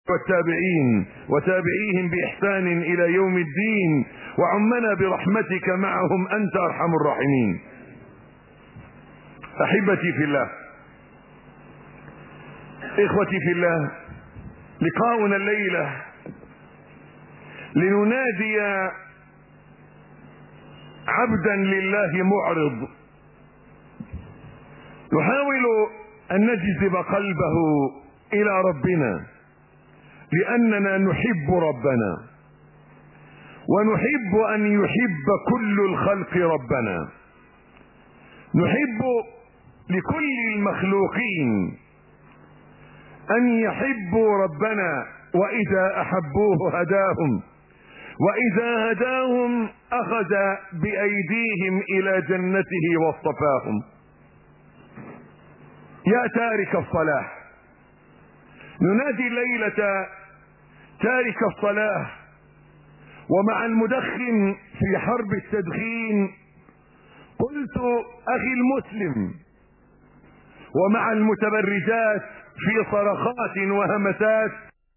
والتابعين وتابعيهم بإحسان إلى يوم الدين، وعمنا برحمتك معهم، أنت أرحم الراحمين. أحبتي في الله، إخوتي في الله، لقاؤنا الليلة لننادي عبدا لله معرض نحاول أن نجذب قلبه إلى ربنا، لأننا نحب ربنا ونحب أن يحب كل الخلق ربنا. نحب لكل المخلوقين أن يحبوا ربنا، وإذا أحبوه هداهم، وإذا هداهم أخذ بأيديهم إلى جنته واصطفاهم. يا تارك الصلاة، ننادي الليلة تارك الصلاة ومع المدخن في حرب التدخين، قلت أخي المسلم، ومع المتبرجات في صرخات وهمسات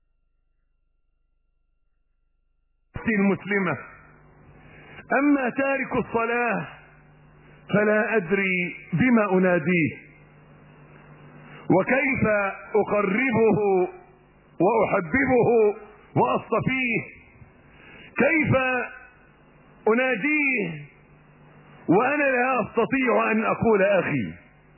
المسلمة. أما تارك الصلاة فلا أدري بما أناديه وكيف أقربه وأحببه وأصطفيه، كيف أناديه وأنا لا أستطيع أن أقول أخي،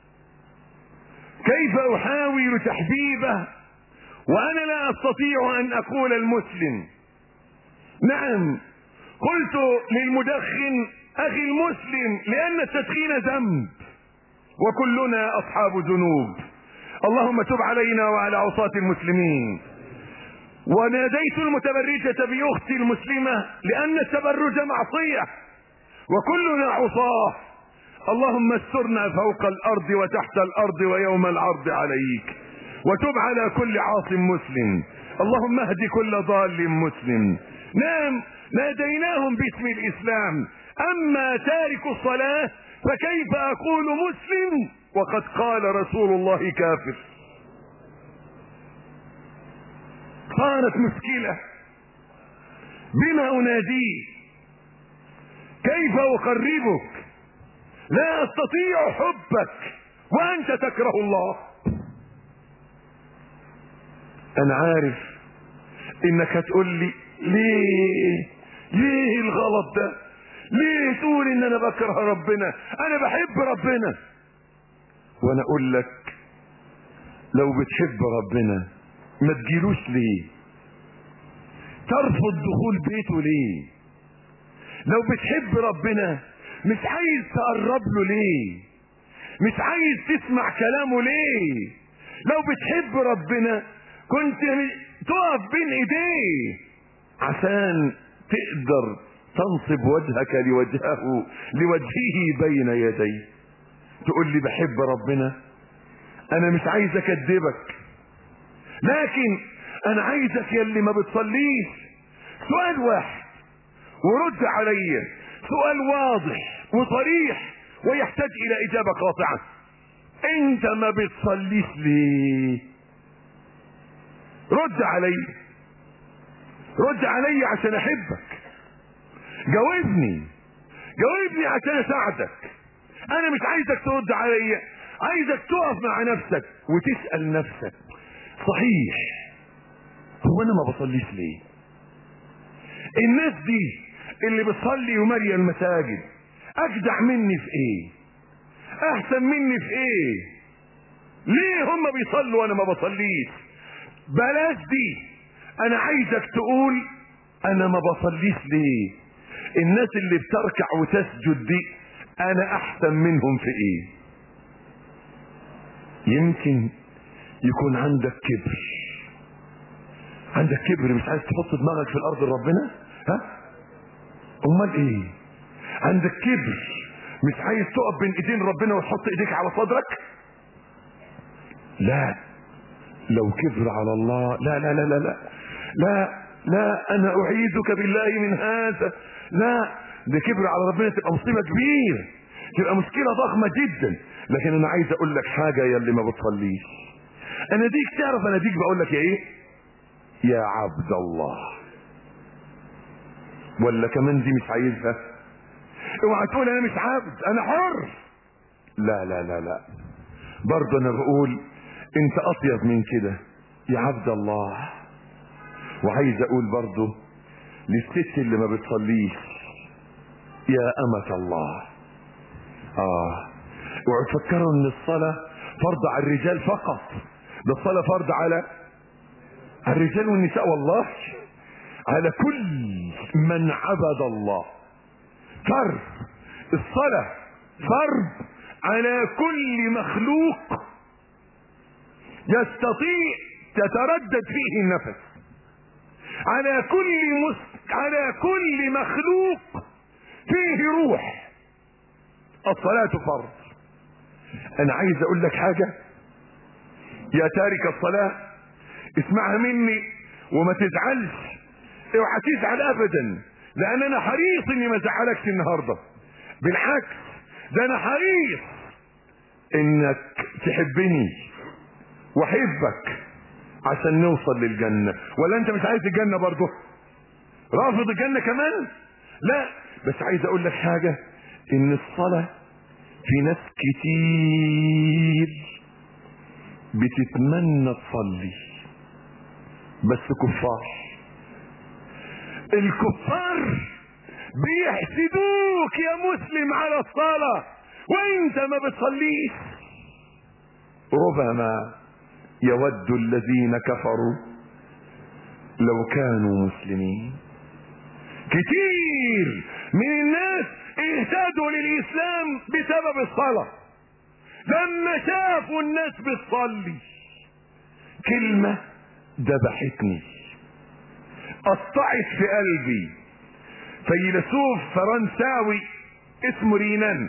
كيف أحاول تحبيبه وأنا لا أستطيع أن أقول المسلم. نعم، قلت للمدخن أخي المسلم، لأن التدخين ذنب وكلنا أصحاب ذنوب، اللهم تب علينا وعلى عصاة المسلمين. وناديت المتبرجة بأختي المسلمة، لأن التبرج معصية وكلنا عصاة، اللهم استرنا فوق الأرض وتحت الأرض ويوم العرض عليك، وتب على كل عاص مسلم، اللهم اهد كل ضال مسلم. نعم، ناديناهم باسم الإسلام. أما تارك الصلاة فكيف أقول مسلم وقد قال رسول الله كافر؟ صارت مشكلة، بما أناديه؟ كيف أقربك؟ لا أستطيع حبك وأنت تكره الله. أنا عارف إنك هتقول لي ليه الغلط ده؟ ليه تقول إن أنا بكره ربنا؟ أنا بحب ربنا. وأنا أقول لك، لو بتحب ربنا ما تجيلوش ليه؟ ترفض دخول بيته ليه؟ لو بتحب ربنا مش عايز تقرب له ليه؟ مش عايز تسمع كلامه ليه؟ لو بتحب ربنا كنت تقف بين ايديه عشان تقدر تنصب وجهك لوجهه بين يديه. تقول لي بحب ربنا، انا مش عايز اكذبك، لكن انا عايزك يا اللي ما بتصليش سؤال واحد ورد عليا، سؤال واضح وصريح ويحتاج الى اجابة قاطعة. انت ما بتصليش ليه؟ رد علي عشان احبك. جاوبني عشان اساعدك. انا مش عايزك ترد علي، عايزك تقف مع نفسك وتسأل نفسك، صحيح هو انا ما بصليش ليه؟ الناس دي اللي بتصلي وماليه المساجد اجدع مني في ايه؟ احسن مني في ايه؟ ليه هم بيصلوا وانا ما بصليش؟ بلاش دي، انا عايزك تقول انا ما بصليش ليه؟ الناس اللي بتركع وتسجد دي انا احسن منهم في ايه؟ يمكن يكون عندك كبر، مش عايز تحط دماغك في الارض لربنا؟ ها؟ امال ايه؟ عندك كبر مش عايز تقف بين ايدين ربنا وتحط ايديك على صدرك؟ لا، لو كبر على الله، لا لا لا لا لا لا لا، انا اعيذك بالله من هذا. لا، ده كبر على ربنا تبقى مصيبة كبيرة، تبقى مشكلة ضخمة جدا. لكن انا عايز اقول لك حاجة يا اللي ما بتصليش، انا ديك تعرف، انا ديك بقول لك ايه؟ يا عبد الله. ولا كمان دي مش عايزها؟ اوعى تقول انا مش عبد، انا حر. لا لا لا لا، برضه انا بقول انت اطيب من كده يا عبد الله. وعايز اقول برضه للست اللي ما بتصليش يا امة الله. اوعوا تفكروا ان الصلاة فرض على الرجال فقط، ده الصلاة فرض على الرجال والنساء، والله على كل من عبد الله. فرض الصلاة فرض على كل مخلوق يستطيع تتردد فيه النفس، على كل مخلوق فيه روح. الصلاة فرض. انا عايز اقول لك حاجة يا تارك الصلاة، اسمعها مني وما تزعلش، اوعى تزعل ابدا، لان انا حريص اني ما ازعلكش النهارده. بالعكس، ده انا حريص انك تحبني واحبك عشان نوصل للجنة. ولا انت مش عايز الجنة برضه؟ رافض الجنة كمان؟ لا، بس عايز اقول لك حاجة، ان الصلاة في ناس كتير بتتمنى تصلي بس كفار. الكفار بيحسدوك يا مسلم على الصلاة وانت ما بتصليش. ربما يود الذين كفروا لو كانوا مسلمين. كتير من الناس اهتدوا للإسلام بسبب الصلاة، لما شافوا الناس بتصلي. كلمة ذبحتني، قطعت في قلبي. فيلسوف فرنساوي اسمه رينان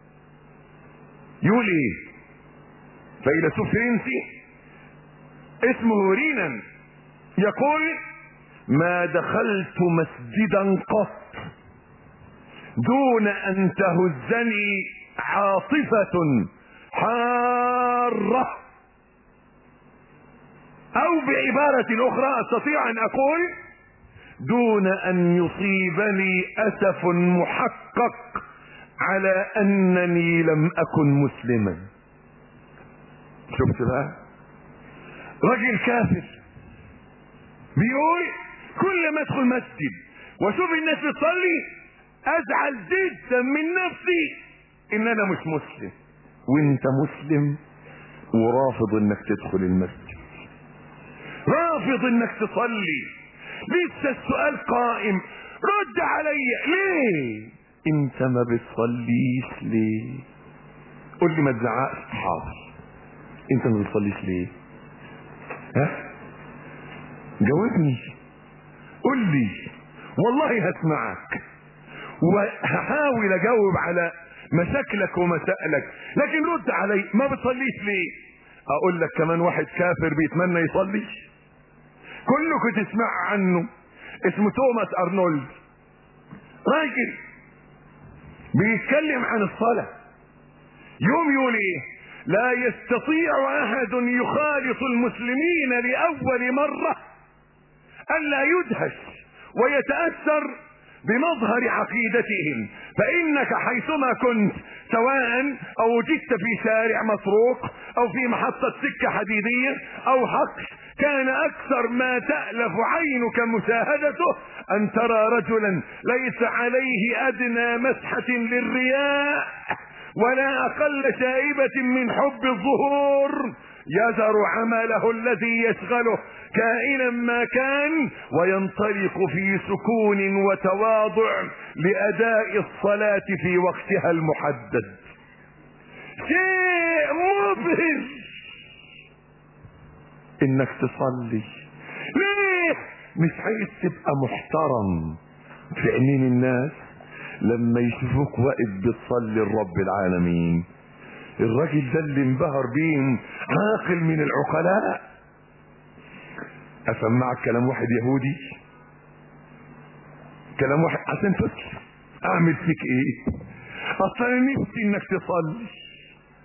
يقول ايه؟ فيلسوف فرنسي اسمه رينان يقول: ما دخلت مسجدا قط دون ان تهزني عاطفة حارة، او بعبارة اخرى استطيع ان اقول دون ان يصيبني اسف محقق على انني لم اكن مسلما. شفت بقى؟ رجل كافر بيقول كل ما ادخل مسجد واشوف الناس بتصلي ازعل جدا من نفسي ان انا مش مسلم. وانت مسلم ورافض انك تدخل المسجد، رافض انك تصلي. لسه السؤال قائم، رد علي، ليه انت ما بتصليش؟ ليه؟ قول لي، ما تزعقش. حاضر، انت ما بتصليش ليه؟ ها؟ جاوبني، قول لي، والله هسمعك وهحاول اجاوب على مشاكلك ومسائلك، لكن رد علي، ما بتصليش ليه؟ اقول لك كمان واحد كافر بيتمنى يصلي، كلكم تسمع عنه، اسمه توماس ارنولد. راجل بيتكلم عن الصلاة، يوم يقول ايه؟ لا يستطيع احد يخالط المسلمين لاول مرة الا يدهش ويتأثر بمظهر عقيدتهم، فانك حيثما كنت، سواء او وجدت في شارع مسروق او في محطة سكة حديدية او حقل، كان اكثر ما تألف عينك مشاهدته ان ترى رجلا ليس عليه ادنى مسحة للرياء ولا اقل شائبة من حب الظهور، يذر عمله الذي يشغله كائنا ما كان وينطلق في سكون وتواضع لاداء الصلاة في وقتها المحدد. شيء مبهر انك تصلي. ليه؟ مش عايز تبقى محترم في عينين الناس لما يشوفوك واقف بتصلي لرب العالمين. الراجل ده اللي انبهر بيه عاقل من العقلاء. اسمعك كلام واحد يهودي، كلام واحد عشان تسلم. اعمل فيك ايه؟ اصلا نفسي انك تصلي.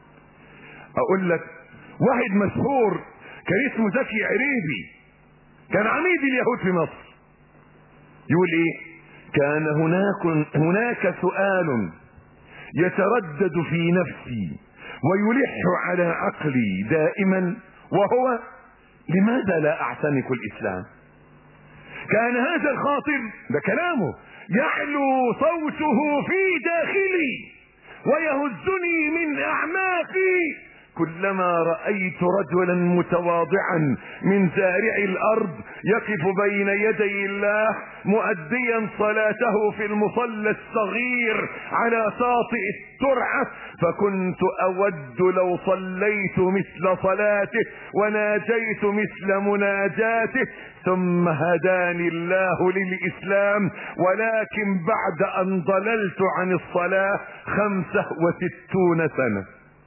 اقول لك واحد مشهور كان اسمه زكي عريبي، كان عميد اليهود في مصر، يقول ايه؟ كان هناك سؤال يتردد في نفسي ويلح على عقلي دائما، وهو لماذا لا اعتنق الاسلام؟ كان هذا الخاطب، ده كلامه، يعلو صوته في داخلي ويهزني من اعماقي كلما رأيت رجلا متواضعا من زارع الارض يقف بين يدي الله مؤديا صلاته في المصلى الصغير على شاطئ الترعة، فكنت اود لو صليت مثل صلاته وناجيت مثل مناجاته. ثم هداني الله للإسلام، ولكن بعد ان ضللت عن الصلاة 65 سنة.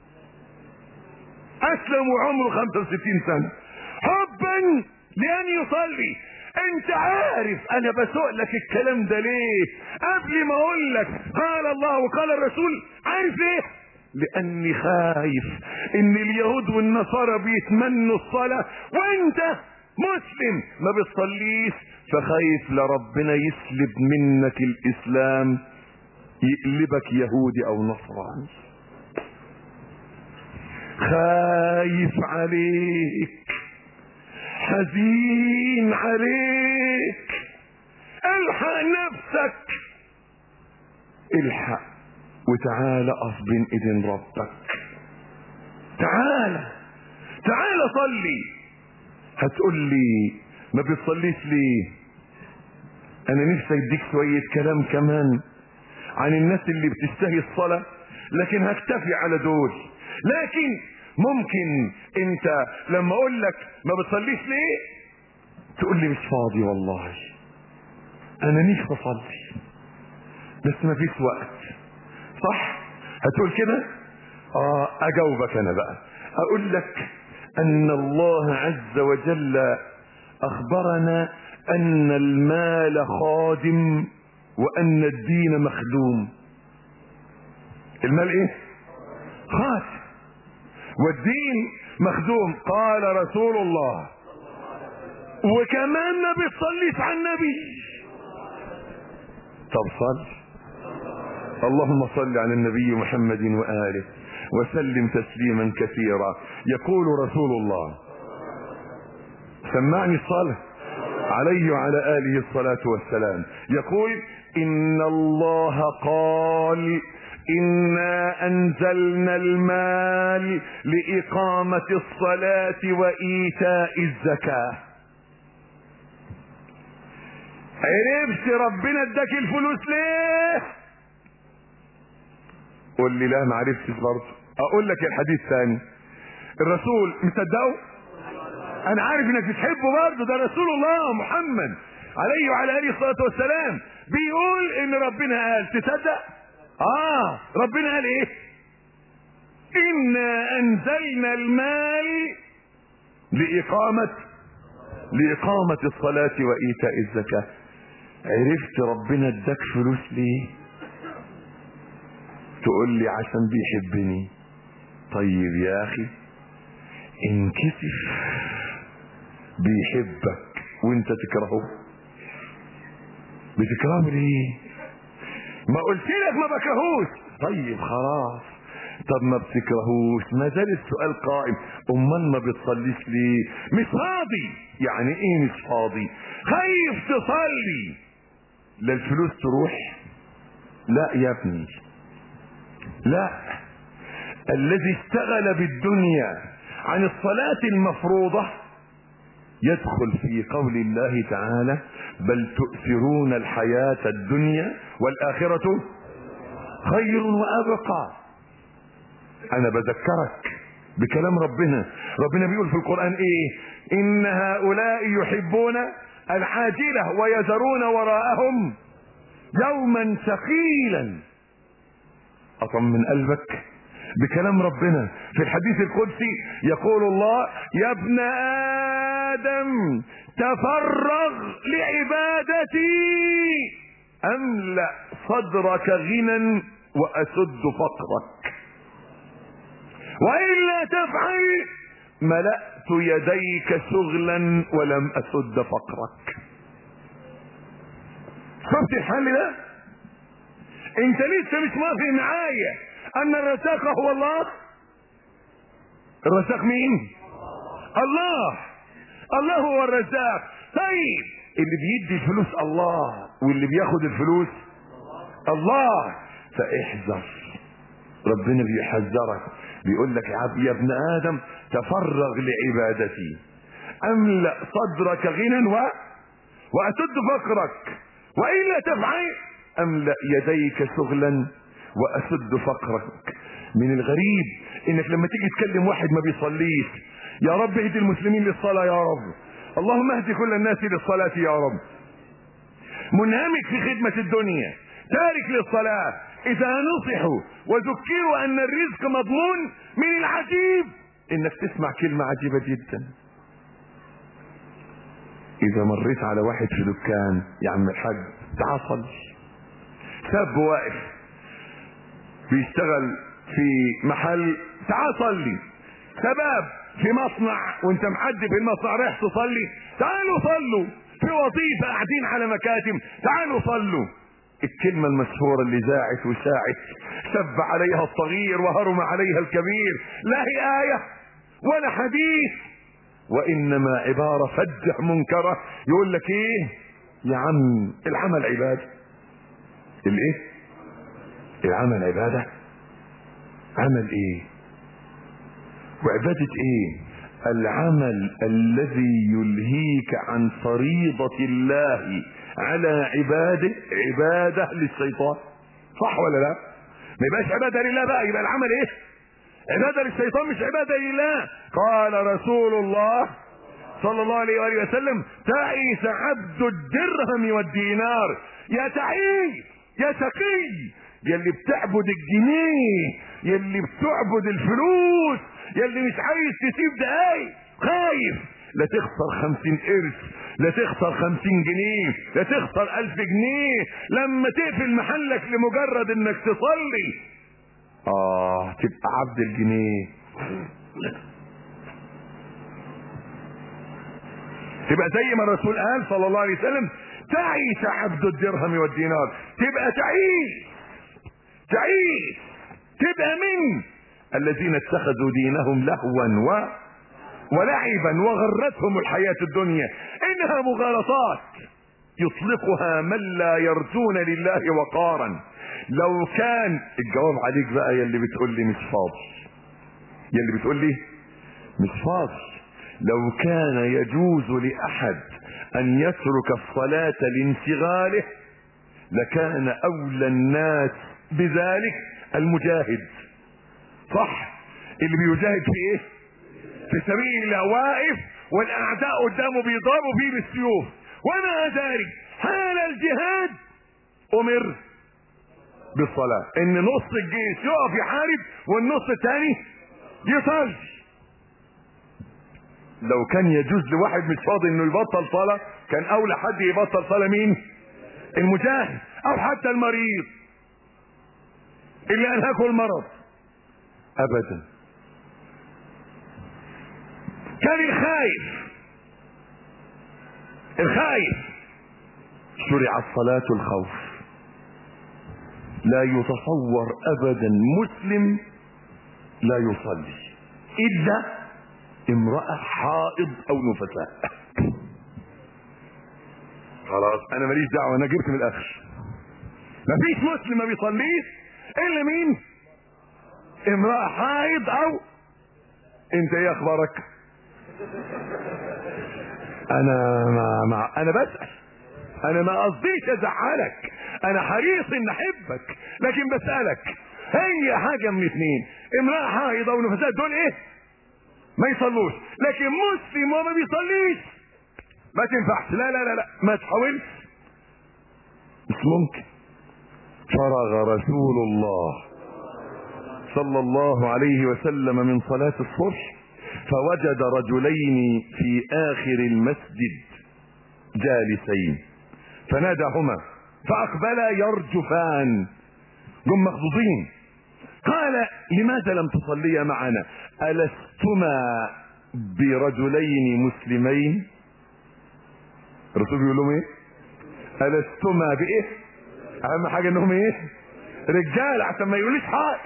اسلم وعمره 65 سنة حبا لان يصلي. انت عارف انا بسؤلك الكلام ده ليه قبل ما اقول لك قال الله وقال الرسول؟ عارف ليه؟ لاني خايف ان اليهود والنصارى بيتمنوا الصلاة وانت مسلم ما بتصليش، فخايف لربنا يسلب منك الاسلام يقلبك يهودي او نصراني. خايف عليك، حزين عليك. الحق نفسك، الحق وتعالى اقف بين ايدين ربك. تعالى صلي. هتقول لي ما بتصليش ليه؟ انا نفسي اديك شوية كلام كمان عن الناس اللي بتشتهي الصلاة، لكن هكتفي على دول. لكن ممكن انت لما اقول لك ما بتصليش ليه تقول لي مش فاضي، والله انا نفسي اصلي بس ما فيش وقت، صح؟ هتقول كده؟ اجاوبك انا بقى، اقول لك ان الله عز وجل اخبرنا ان المال خادم وان الدين مخدوم. المال ايه؟ خادم والدين مخدوم. قال رسول الله، وكمان ما بتصليش على النبي. طب صل. اللهم صل على النبي محمد وآله وسلم تسليما كثيرا. يقول رسول الله، سمعني الصلاة عليه وعلى آله الصلاة والسلام، يقول إن الله قال إنا أنزلنا المال لإقامة الصلاة وإيتاء الزكاة. عرفت ربنا اداك الفلوس ليه؟ قول لي لا ما عرفتش برضه. اقول لك الحديث ثاني، الرسول مصدقه؟ انا عارف انك بتحبه برضه، ده رسول الله محمد عليه وعلى اله الصلاه والسلام بيقول ان ربنا قال. تصدق؟ ربنا قال ايه؟ إنا أنزلنا المال لإقامة الصلاة وإيتاء الزكاة. عرفت ربنا اداك فلوس ليه؟ تقول لي عشان بيحبني. طيب يا أخي انكسف، بيحبك وانت تكرهه. بتكرهه ليه؟ ما قلت لك ما بكرهوش. طيب خلاص، طب ما بتكرهوش، ما زال السؤال قائم. امال ما بتصليش ليه؟ مش فاضي. يعني ايه مش فاضي؟ خايف تصلي لا الفلوس تروح. لا يا ابني، لا. الذي اشتغل بالدنيا عن الصلاة المفروضة يدخل في قول الله تعالى: بل تؤثرون الحياة الدنيا والآخرة خير وأبقى. أنا بذكرك بكلام ربنا بيقول في القرآن إيه؟ إن هؤلاء يحبون العاجلة ويذرون وراءهم يوما ثقيلا. أطمن قلبك بكلام ربنا في الحديث القدسي. يقول الله: يا ابن آدم تفرغ لعبادتي أملأ صدرك غنى وأسد فقرك، وإلا تفعل ملأت يديك شغلا ولم اسد فقرك. شفت الحل ده؟ انت لسه مش موافق معايا ان الرزاق هو الله؟ الرزاق مين؟ الله. الله هو الرزاق. طيب اللي بيدي الفلوس الله واللي بياخد الفلوس الله. فاحذر، ربنا بيحذرك، بيقول لك يا ابن ادم تفرغ لعبادتي، املأ صدرك غنى واسد فقرك، والا تفعل املأ يديك شغلا واسد فقرك. من الغريب انك لما تيجي تكلم واحد ما بيصليش، يا رب اهدي المسلمين للصلاة يا رب، اللهم اهدي كل الناس للصلاة يا رب، منهمك في خدمة الدنيا تارك للصلاة، اذا نصحوا وذكروا ان الرزق مضمون، من العجيب انك تسمع كلمة عجيبة جدا. اذا مريت على واحد في دكان، يا عم الحاج تعال صلي، شاب واقف بيشتغل في محل، تعال صلي، شباب في مصنع وانت معدي في المصنع رايح تصلي، تعالوا صلوا، في وظيفة قاعدين على مكاتب، تعالوا صلوا. الكلمة المشهورة اللي زاعت وساعت، شب عليها الصغير وهرم عليها الكبير، لا هي آية ولا حديث، وإنما عبارة فجة منكرة. يقول لك ايه يا عم؟ العمل عبادة. الايه؟ العمل عبادة. عمل ايه وعبادة ايه؟ العمل الذي يلهيك عن فريضة الله على عباده عبادة للشيطان، صح ولا لا؟ ما يبقاش عبادة لله بقى، يبقى العمل ايه؟ عبادة للشيطان مش عبادة لله. قال رسول الله صلى الله عليه وآله وسلم: تعيس عبد الدرهم والدينار. يا تعيس يا شقي، يلي بتعبد الجنيه، يلي بتعبد الفلوس، يلي مش عايز تسيب دقايق، خايف لا تخسر 50 قرش، لا تخسر 50 جنيه، لا تخسر 1000 جنيه لما تقفل محلك لمجرد انك تصلي. تبقى عبد الجنيه، تبقى زي ما الرسول قال صلى الله عليه وسلم: تعيس عبد الدرهم والدينار. تبقى تعيس تبقى من الذين اتخذوا دينهم لهوا ولعبا وغرتهم الحياة الدنيا، انها مغالطات يطلقها من لا يرجون لله وقارا. لو كان الجواب عليك بقى يلي بتقول لي مش فاضي، يلي بتقول لي مش فاضي، لو كان يجوز لأحد أن يترك الصلاة لانشغاله لكان أولى الناس بذلك المجاهد، صح؟ اللي بيجاهد في ايه؟ في سبيل الله، واقف والأعداء قدامه بيضربوا فيه بالسيوف، وما ذلك حال الجهاد أمر بالصلاة، إن نص الجيش يقف يحارب والنص الثاني يصلي. لو كان يجوز لواحد مش فاضي انه يبطل صلاة، كان اولى حد يبطل صلاة مين؟ المجاهد، او حتى المريض اللي انهكه المرض. ابدا. كان الخايف شرع الصلاة الخوف. لا يتصور ابدا مسلم لا يصلي الا امرأة حائض او نفساء. خلاص انا ماليش دعوة، انا جبت من الاخر. مفيش مسلم ما بيصليش الا مين؟ امرأة حائض او انت ايه اخبارك؟ انا بسأل، انا ما قصديش ازعلك، انا حريص ان احبك، لكن بسألك هي حاجة من اتنين: امرأة حائض او نفساء، دول ايه؟ ما يصلوش. لكن مسلم وما بيصليش ما تنفعش، لا لا لا لا، ما تحاولش، مش ممكن. فرغ رسول الله صلى الله عليه وسلم من صلاة الصبح فوجد رجلين في آخر المسجد جالسين فناداهما فأقبلا يرجفان، هم مخضوضين. قال: لماذا لم تصليا معنا؟ ألستما برجلين مسلمين، الرسول بيقول لهم ايه؟ ألستما بايه؟ اهم حاجة انهم ايه؟ رجال، عشان ما يقوليش حائط.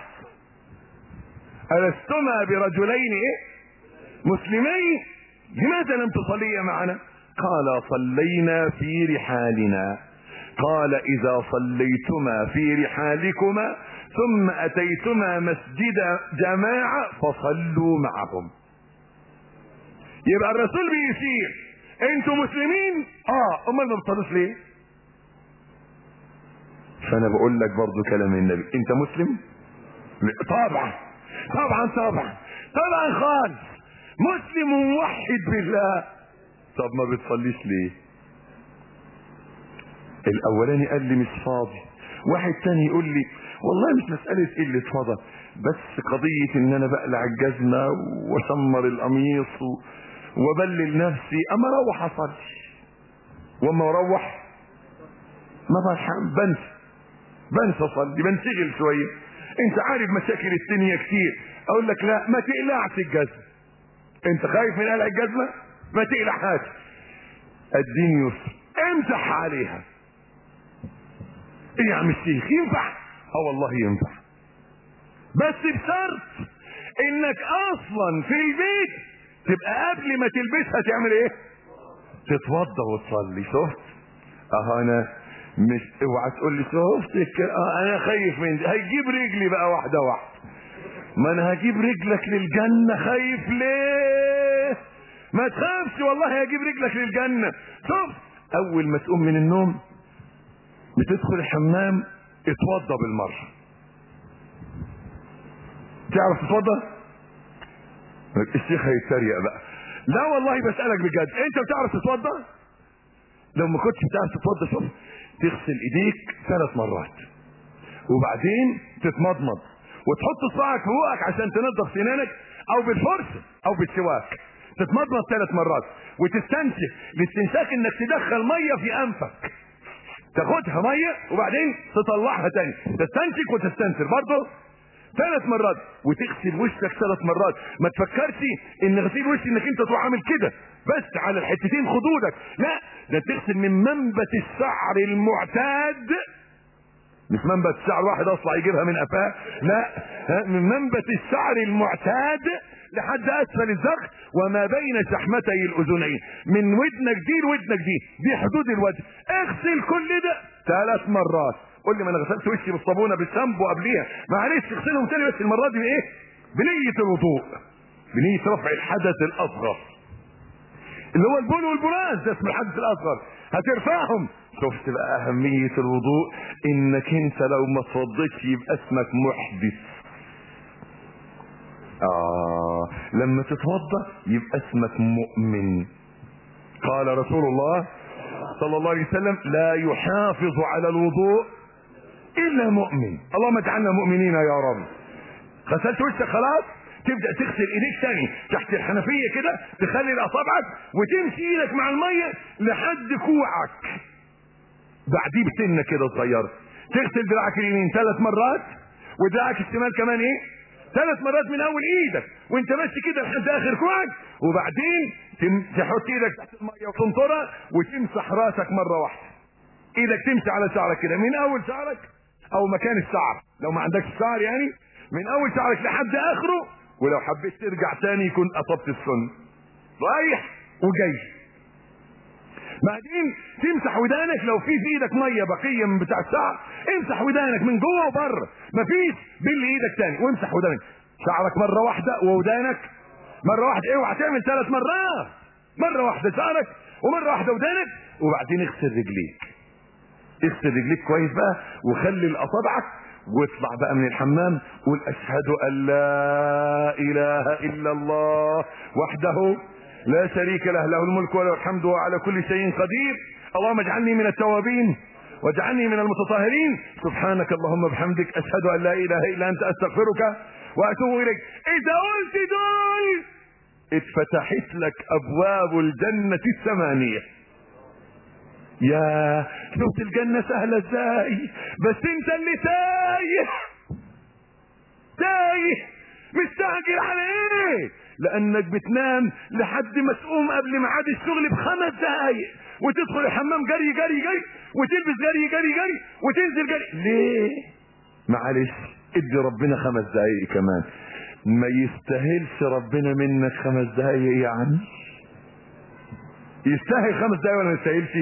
ألستما برجلين ايه؟ مسلمين لماذا لم تصليا معنا؟ قال صلينا في رحالنا. قال اذا صليتما في رحالكما ثم اتيتما مسجد جماعة فصلوا معهم. يبقى الرسول بيشير انتوا مسلمين؟ امال ما بتصلوش ليه؟ فانا بقول لك برضو كلام النبي، انت مسلم؟ طبعا طبعا طبعا طبعا خالص مسلم وموحد بالله. طب ما بتصليش ليه؟ الاولاني قال لي مش فاضي، واحد تاني يقول لي والله مش مسألة قلة فضل، بس قضية ان انا بقلع الجزمة واشمر القميص وبلل نفسي اما اروح اصلي، واما اروح ما بنسى اصلي، بنشغل شوية. انت عارف مشاكل الدنيا كتير، اقول لك لا ما تقلعش الجزمة، انت خايف من قلع الجزمة؟ ما تقلعهاش، الدين يسر، امسح عليها. ايه يا عم الشيخ ينفع؟ والله ينفع، بس بشرط انك اصلا في البيت تبقى قبل ما تلبسها تعمل ايه؟ تتوضى وتصلي. شفت؟ انا مش، اوعى تقول لي شفت انا خايف من دي، هيجيب رجلي بقى واحده واحده. ما انا هجيب رجلك للجنه، خايف ليه؟ ما تخافش والله هجيب رجلك للجنه. شوف، اول ما تقوم من النوم بتدخل الحمام اتوضى بالمره. تعرف تتوضى؟ الشيخ هيتريق بقى. لا والله بسألك بجد، انت بتعرف تتوضى؟ لو ما كنتش بتعرف تتوضى، شوف، تغسل ايديك 3 مرات وبعدين تتمضمض وتحط صباعك في بوقك عشان تنضف سنانك، او بالفرشه او بالسواك. تتمضمض 3 مرات وتستنشق. الاستنشاق انك تدخل ميه في انفك، تاخدها ميه وبعدين تطلعها تاني، تستنشق وتستنثر برضه 3 مرات، وتغسل وشك 3 مرات. ما تفكرش ان غسيل وش انك انت تروح عامل كده بس على الحتتين خدودك، لا، ده تغسل من منبت الشعر المعتاد، مش منبت الشعر واحد اصلا يجيبها من قفاه، لا، من منبت الشعر المعتاد لحد اسفل الذقن وما بين شحمتي الاذنين، من ودنك دي لودنك دي حدود الوجه. اغسل كل ده 3 مرات. قول لي ما انا غسلت وشي بالصابونه بالشامبو قبليها، معلش اغسلهم تاني بس المره دي بايه؟ بنيه الوضوء، بنيه رفع الحدث الاصغر اللي هو البول والبراز، ده اسم الحدث الاصغر، هترفعهم. شفت بقى اهميه الوضوء؟ انك انت لو ما اتوضيتش يبقى اسمك محدث. لما تتوضا يبقى اسمك مؤمن. قال رسول الله صلى الله عليه وسلم لا يحافظ على الوضوء الا مؤمن. اللهم اجعلنا مؤمنين يا رب. غسلت وشك خلاص، تبدا تغسل ايديك تاني تحت الحنفيه كده، تخلي اصابعك وتمشي ايدك مع الميه لحد كوعك، بعديه بسنه كده صغيره. تغسل دراعك اليمين 3 مرات ودراعك الشمال كمان 3 مرات من اول ايدك وانت ماشي كده لحد اخر كوعك، وبعدين تحط ايدك تحت الميه وتنطرها وتمسح راسك مره واحده. ايدك تمشي على شعرك كده من اول شعرك او مكان الشعر لو ما عندكش شعر، يعني من اول شعرك لحد اخره، ولو حبيت ترجع تاني يكون اصبت السنه، رايح وجاي. بعدين تمسح ودانك، لو في ايدك ميه بقيه من بتاع الشعر امسح ودانك من جوه وبره، مفيش بل ايدك تاني وامسح ودانك. شعرك مره واحده وودانك مره واحده، اوعى تعمل 3 مرات، مره واحده شعرك ومره واحده ودانك، وبعدين اغسل رجليك. اغسل رجليك كويس بقى وخلي الاصابعك، واطلع بقى من الحمام قول اشهد ان لا اله الا الله وحده لا شريك له، له الملك وله الحمد وهو على كل شيء قدير، اللهم اجعلني من التوابين واجعلني من المتطهرين، سبحانك اللهم وبحمدك اشهد ان لا اله الا انت استغفرك واتوب اليك. اذا قلت دول اتفتحت لك ابواب الجنة 8. يا شفت الجنة سهلة ازاي، بس انت اللي تايه مستعجل على ايه؟ ليه؟ لانك بتنام لحد ما تقوم قبل ميعاد الشغل ب5 دقايق، وتدخل الحمام جري جري جري، وتلبس جري جري جري، وتنزل جري. ليه؟ معلش ادي ربنا 5 دقايق كمان. ما يستاهلش ربنا منك 5 دقايق يا عم؟ يستاهل 5 دقايق ولا ما يستاهلش؟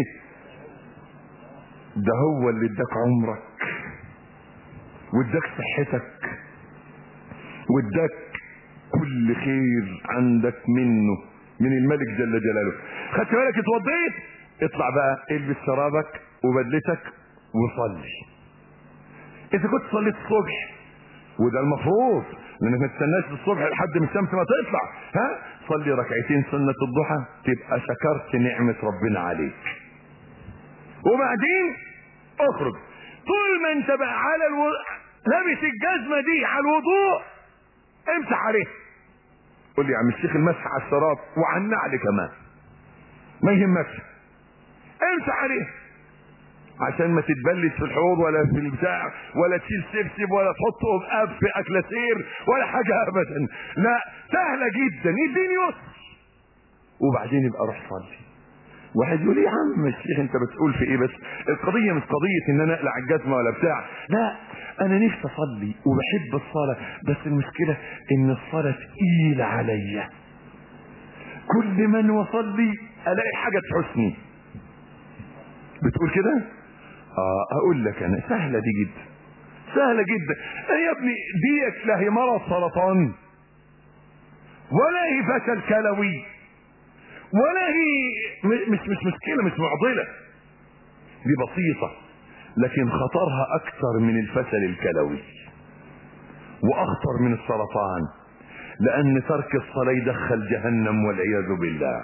ده هو اللي اداك عمرك، واداك صحتك، واداك كل خير عندك منه، من الملك جل جلاله. خدت بالك؟ اتوضيت، اطلع بقى البس شرابك وبدلتك وصلي. اذا كنت صليت الصبح، وده المفروض لانك ما تستناش الصبح لحد ما الشمس ما تطلع، ها، صلي ركعتين سنة الضحى، تبقى شكرت نعمة ربنا عليك. وبعدين اخرج. طول ما انت بقى على لابس الجزمة دي على الوضوء، امسح عليه. قول لي يا عم الشيخ المسح على الشراب وعلى النعل كمان ما يهمكش، امسح عليه عشان ما تتبلش في الحوض ولا في البتاع، ولا تشيل سبسب، ولا تحطه بقاب في اكلاسير ولا حاجة ابدا. لا، سهلة جدا، يديني يسر. وبعدين يبقى روح صلي. واحد يقول يا عم الشيخ انت بتقول في ايه؟ بس القضية مش قضية ان انا اقلع الجزمة ولا بتاع، لا، انا نفسي اصلي وبحب الصلاة، بس المشكلة ان الصلاة تقيلة عليا. كل من وصلي الاقي حاجة تحسني. بتقول كده؟ اقول لك انا سهلة دي جدا، سهلة جدا. يا ابني ديك لا هي مرض سرطان، ولا هي فشل كلوي، ولا هي مش مشكلة، مش معضلة. دي بسيطة، لكن خطرها اكثر من الفشل الكلوي واخطر من السرطان، لان ترك الصلاة يدخل جهنم والعياذ بالله.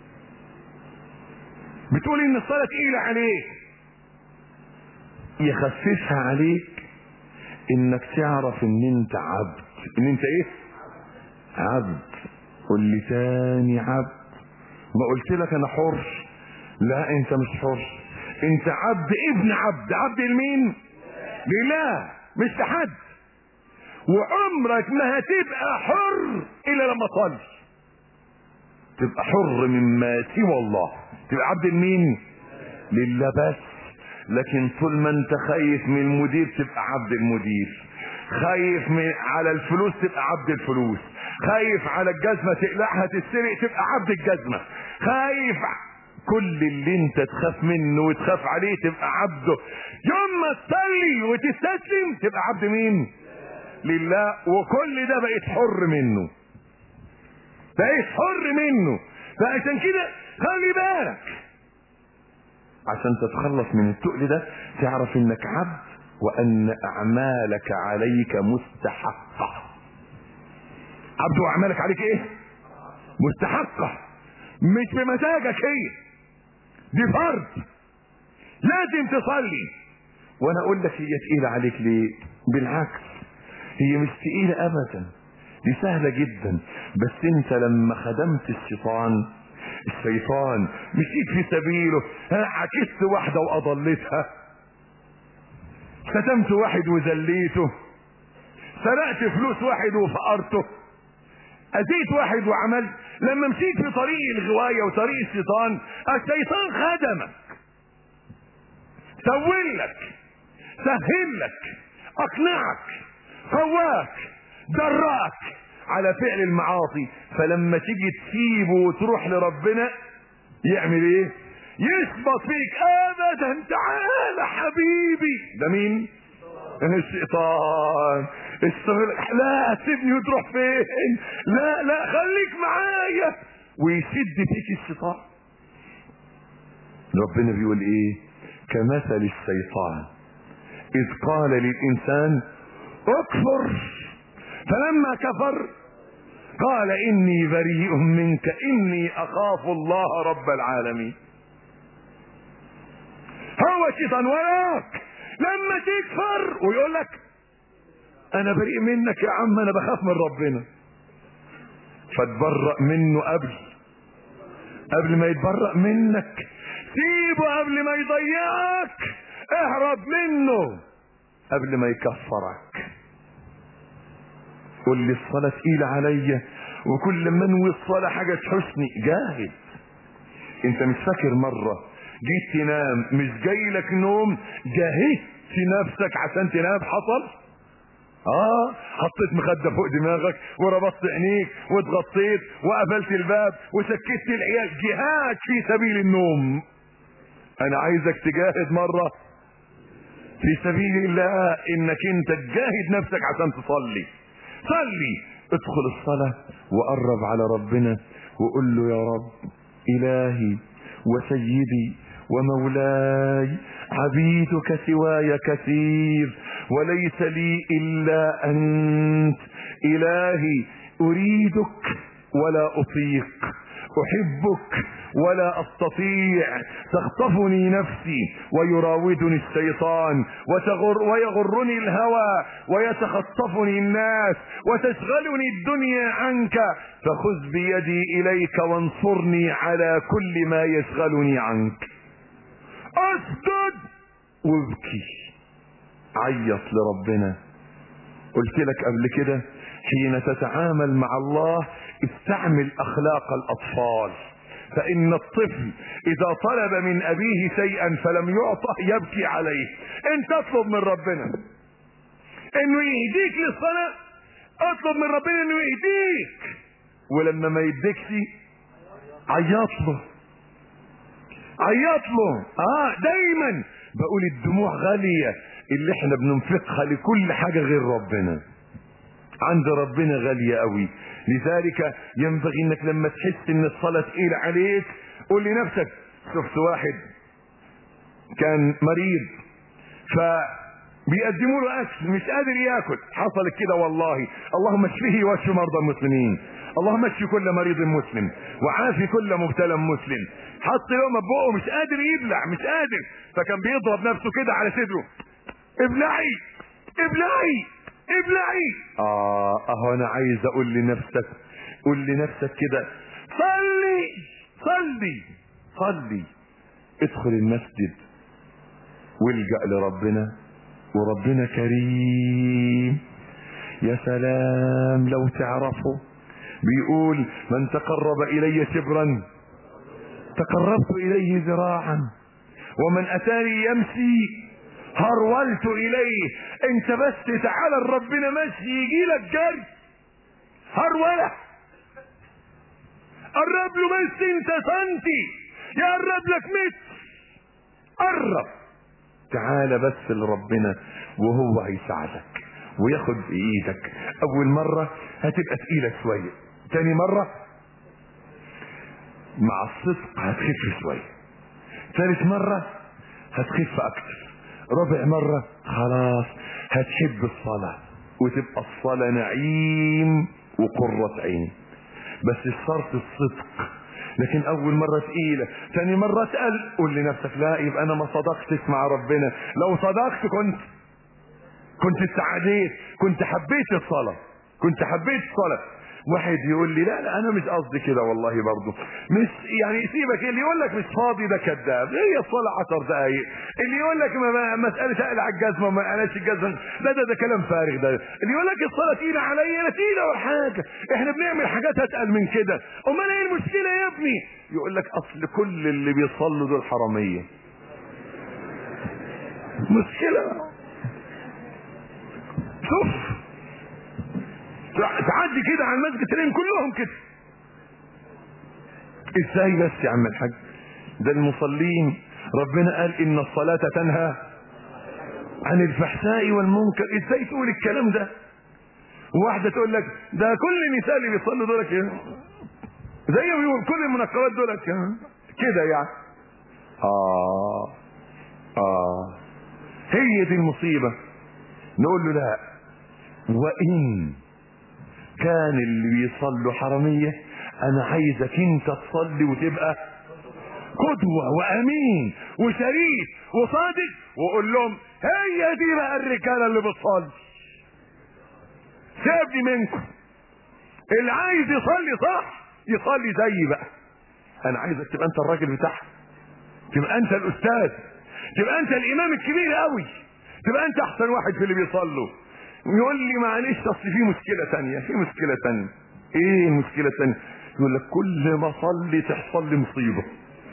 بتقول ان الصلاة تقيلة عليك، يخففها عليك انك تعرف ان انت عبد. ان انت ايه؟ عبد. قل لي تاني عبد. ما قلت لك انا حر؟ لا، انت مش حر، انت عبد ابن عبد. عبد لمين؟ لله، مش لحد. وعمرك ما هتبقى حر الا لما تصلي. تبقى حر مما سوى الله، تبقى عبد لمين؟ لله بس. لكن طول ما انت خايف من المدير تبقى عبد المدير، خايف على الفلوس تبقى عبد الفلوس، خايف على الجزمة تقلعها تتسرق تبقى عبد الجزمة، خايف كل اللي انت تخاف منه وتخاف عليه تبقى عبده. يوم ما تصلي وتستسلم تبقى عبد مين؟ لله. وكل ده بقيت حر منه، بقيت حر منه. فعشان كده خلي بالك، عشان تتخلص من التقل ده تعرف انك عبد، وان اعمالك عليك مستحقة. عبد واعمالك عليك ايه؟ مستحقة، مش بمزاجك، هي دي فرض، لازم تصلي. وانا اقول لك هي تقيلة عليك ليه؟ بالعكس، هي مش تقيلة ابدا، دي سهلة جدا. بس انت لما خدمت الشيطان مشيت في سبيله، عكست واحدة واضلتها، شتمت واحد وذليته، سرقت فلوس واحد وفقرته، اذيت واحد وعملت. لما مشيت في طريق الغواية وطريق الشيطان خدمك، سولك، سهلك، اقنعك، قواك، جراك على فعل المعاصي. فلما تيجي تسيبه وتروح لربنا يعمل ايه؟ يثبت فيك ابدا. تعالى حبيبي. ده مين؟ الشيطان. لا سيبني وتروح فين؟ لا خليك معايا، ويشد فيك الشيطان. ربنا بيقول ايه؟ كمثل الشيطان اذ قال للانسان اكفر، فلما كفر قال اني بريء منك اني اخاف الله رب العالمين. هو الشيطان وراك لما تكفر ويقول لك انا بريء منك يا عم، انا بخاف من ربنا، فتبرأ منه قبل ما يتبرأ منك. سيبه قبل ما يضيعك، اهرب منه قبل ما يكفرك. قل لي الصلاة تقيلة عليا، وكل ما انوي الصلاة حاجة تحسني جاهد. انت مش فاكر مرة جيت تنام مش جاي لك نوم، جاهدت نفسك عشان تنام؟ حصل؟ حطيت مخدة فوق دماغك وربطت عينيك واتغطيت وقفلت الباب وسكت العيال، جهاد في سبيل النوم. انا عايزك تجاهد مرة في سبيل الله، انك انت تجاهد نفسك عشان تصلي. صلي، ادخل الصلاة وقرب على ربنا وقول له يا رب الهي وسيدي ومولاي، عبيدك سواي كثير وليس لي الا انت، الهي اريدك ولا اطيق، احبك ولا استطيع، تخطفني نفسي ويراودني الشيطان ويغرني الهوى ويتخطفني الناس وتشغلني الدنيا عنك، فخذ بيدي اليك وانصرني على كل ما يشغلني عنك. اسجد وابكي، عيط لربنا. قلت لك قبل كده حين تتعامل مع الله استعمل اخلاق الاطفال، فان الطفل اذا طلب من ابيه شيئا فلم يعطه يبكي عليه. انت اطلب من ربنا انه يهديك للصلاة، اطلب من ربنا انه يهديك، ولما ما يديكش عيط له، عيط له. دايما بقول الدموع غالية اللي احنا بننفقها لكل حاجة غير ربنا، عند ربنا غالية قوي. لذلك ينبغي انك لما تحس ان الصلاة تقيلة عليك قول لنفسك. شفت واحد كان مريض فبيقدموا له اكل مش قادر ياكل، حصلت كده والله. اللهم اشفه واشف مرضى المسلمين، اللهم اشف كل مريض مسلم وعافي كل مبتلى مسلم. حط لقمه بقه مش قادر يبلع، مش قادر، فكان بيضرب نفسه كده على صدره، ابلعي ابلعي ابلعي. اهو انا عايز اقول لنفسك، قول لنفسك كده صلي صلي صلي. ادخل المسجد والجأ لربنا، وربنا كريم. يا سلام لو تعرفه، بيقول من تقرب الي شبرا تقربت اليه ذراعا، ومن اتاني يمشي هرولت اليه. انت بس تعالى لربنا ماشي يجي لك جري، هرولة قرب له بس انت سنتي يقرب لك متر، قرب تعالى بس لربنا وهو هيساعدك وياخد بايدك. اول مرة هتبقى تقيلة شوية، تاني مرة مع الصدق هتخف شوية، ثالث مرة هتخف اكتر، رابع مرة خلاص هتحب الصلاة وتبقى الصلاة نعيم وقرة عين. بس الشرط الصدق. لكن اول مرة تقيلة، تاني مرة تقل، قول لنفسك لا يبقى انا ما صدقتش مع ربنا. لو صدقت كنت استعديت، كنت حبيت الصلاة، كنت حبيت الصلاة. واحد يقول لي لا انا مش قصدي كده والله، برضه مش يعني سيبك. اللي يقول لك مش فاضي ده كذاب، هي الصلاة 10 دقايق. اللي يقول لك مسألة اقلع الجزمة وما قلعش الجزمة ده كلام فارغ. ده اللي يقول لك الصلاة تقيلة عليا، لا تقيلة ولا حاجة، احنا بنعمل حاجات اتقل من كده. امال ايه المشكلة يا ابني؟ يقول لك اصل كل اللي بيصلوا دول حرامية. مشكلة. شوف تعدي كده على المسجد تلاقيهم كلهم كده. ازاي بس يا عم الحاج؟ ده المصلين ربنا قال ان الصلاة تنهى عن الفحشاء والمنكر. ازاي تقول الكلام ده؟ واحدة تقول لك ده كل النساء اللي بيصلوا دول كده، زي ما كل المنكرات دول كده يعني. هي دي المصيبة. نقول له لا، وان كان اللي بيصلوا حرامية انا عايزك انت تصلي وتبقى قدوة وامين وشريف وصادق، وقول لهم هي دي بقى الرجالة اللي بتصلي. سيبني منكم، اللي عايز يصلي صح يصلي زيي بقى. انا عايزك تبقى انت الراجل بتاعها، تبقى انت الاستاذ، تبقى انت الامام الكبير قوي، تبقى انت احسن واحد في اللي بيصلوا. يقول لي معلش اصل في مشكلة تانية، في مشكلة تانية. ايه المشكلة الثانية؟ يقول لك كل ما اصلي تحصل لي مصيبة،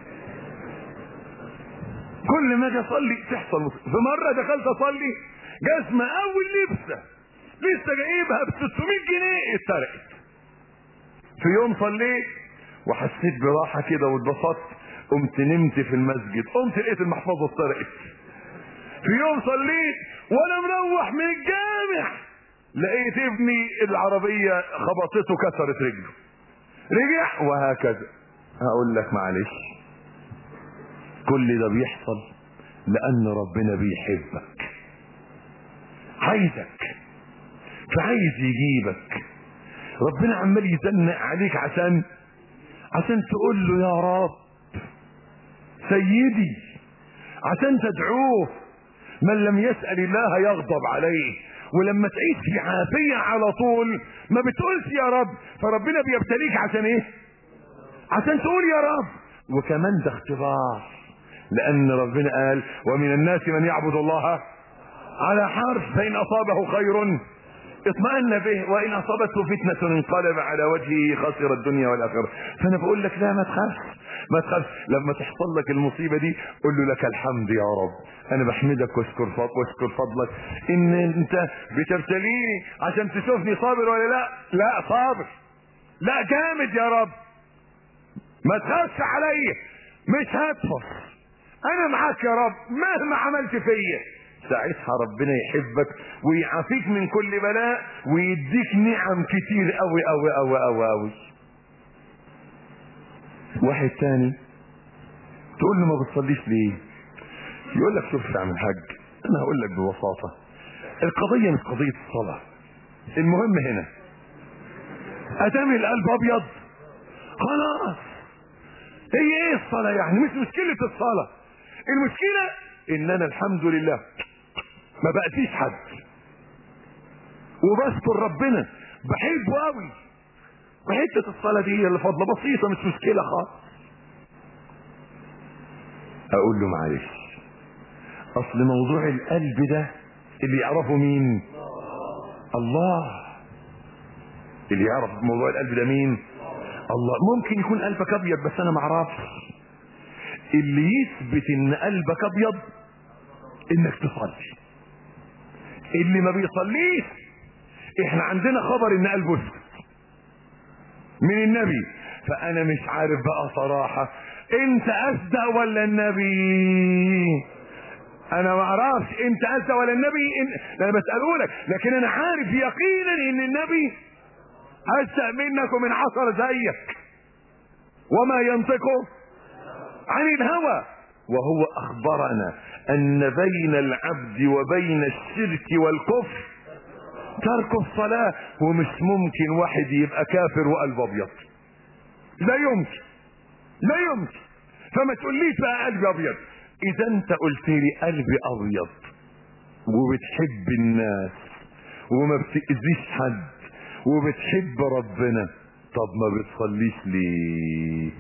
كل ما اجي اصلي تحصل مصيبة. في مرة دخلت اصلي، جزمة اول لبسة لسه جايبها ب 600 جنيه اتسرقت. في يوم صليت وحسيت براحة كده واتبسطت، قمت نمت في المسجد، قمت لقيت المحفظة اتسرقت. في يوم صليت وانا مروح من الجامع لقيت ابني العربية خبطته كسرت رجله، رجع وهكذا. هقول لك معلش، كل ده بيحصل لان ربنا بيحبك، عايزك، فعايز يجيبك. ربنا عمال يزنق عليك عشان تقول له يا رب سيدي، عشان تدعوه. من لم يسأل الله يغضب عليه. ولما تعيش في عافية على طول ما بتقولش يا رب، فربنا بيبتليك عشان ايه؟ عشان تقول يا رب. وكمان ده اختبار، لان ربنا قال ومن الناس من يعبد الله على حرف، فإن أصابه خير اطمأن به وإن أصابته فتنة انقلب على وجهه خسر الدنيا والآخرة. فأنا بقول لك لا، ما تخافش. لما تحصل لك المصيبة دي قل له لك الحمد يا رب، أنا بحمدك واشكر فضلك إن أنت بتبتليني عشان تشوفني صابر ولا لا. لا صابر، لا جامد يا رب، ما تخافش عليا، مش هتفر، أنا معاك يا رب مهما عملت فيا. ساعتها ربنا يحبك ويعافيك من كل بلاء ويديك نعم كتير قوي قوي قوي قوي قوي. واحد تاني تقول له ما بتصليش ليه؟ يقول لك شوف يا عم الحاج، انا هقول لك ببساطة، القضية مش قضية الصلاة، المهم هنا ادام القلب ابيض خلاص. هي ايه الصلاة يعني؟ مش مشكلة الصلاة، المشكلة ان انا الحمد لله ما بأذيش حد وبشكر ربنا بحبه قوي. وحته الصلاه دي اللي فضله بسيطه مش مشكله خالص. اقول له معلش، اصل موضوع القلب ده اللي يعرفه مين؟ الله. اللي يعرف موضوع القلب ده مين؟ الله. ممكن يكون قلبك ابيض بس انا ما اعرفش. اللي يثبت ان قلبك ابيض انك تصلي. اللي ما بيصليش احنا عندنا خبر ان قلبه اسود من النبي. فانا مش عارف بقى صراحة انت اصدق ولا النبي؟ انا ما اعرفش انت اصدق ولا النبي. انا بسأله لك، لكن انا عارف يقينا ان النبي اصدق منك ومن 10 زيك، وما ينطق عن الهوى. وهو اخبرنا ان بين العبد وبين الشرك والكفر ترك الصلاة. ومش ممكن واحد يبقى كافر وقلب ابيض، لا يمكن لا يمكن. فما تقوليش بقى قلبي ابيض. اذا انت قلت لي قلبي ابيض وبتحب الناس وما بتأذيش حد وبتحب ربنا، طب ما بتصليش ليه؟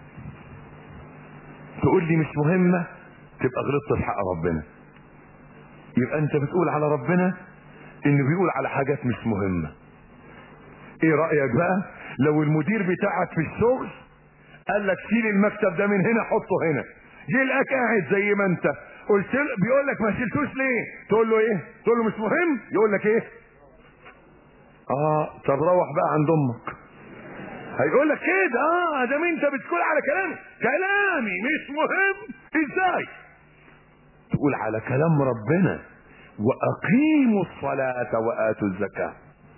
تقول لي مش مهمة، تبقى غلطت في حق ربنا. يبقى انت بتقول على ربنا انه بيقول على حاجات مش مهمة. ايه رأيك بقى لو المدير بتاعك في الشغل قال لك شيل المكتب ده من هنا حطه هنا، جه لقاك قاعد زي ما انت قلت له، بيقول لك ما شلتوش ليه؟ تقول له ايه؟ تقول له مش مهم، يقول لك ايه؟ طب روح بقى عند امك. هيقول لك كده ده انت بتقول على كلامي مش مهم. ازاي تقول على كلام ربنا واقيموا الصلاة واتوا الزكاة،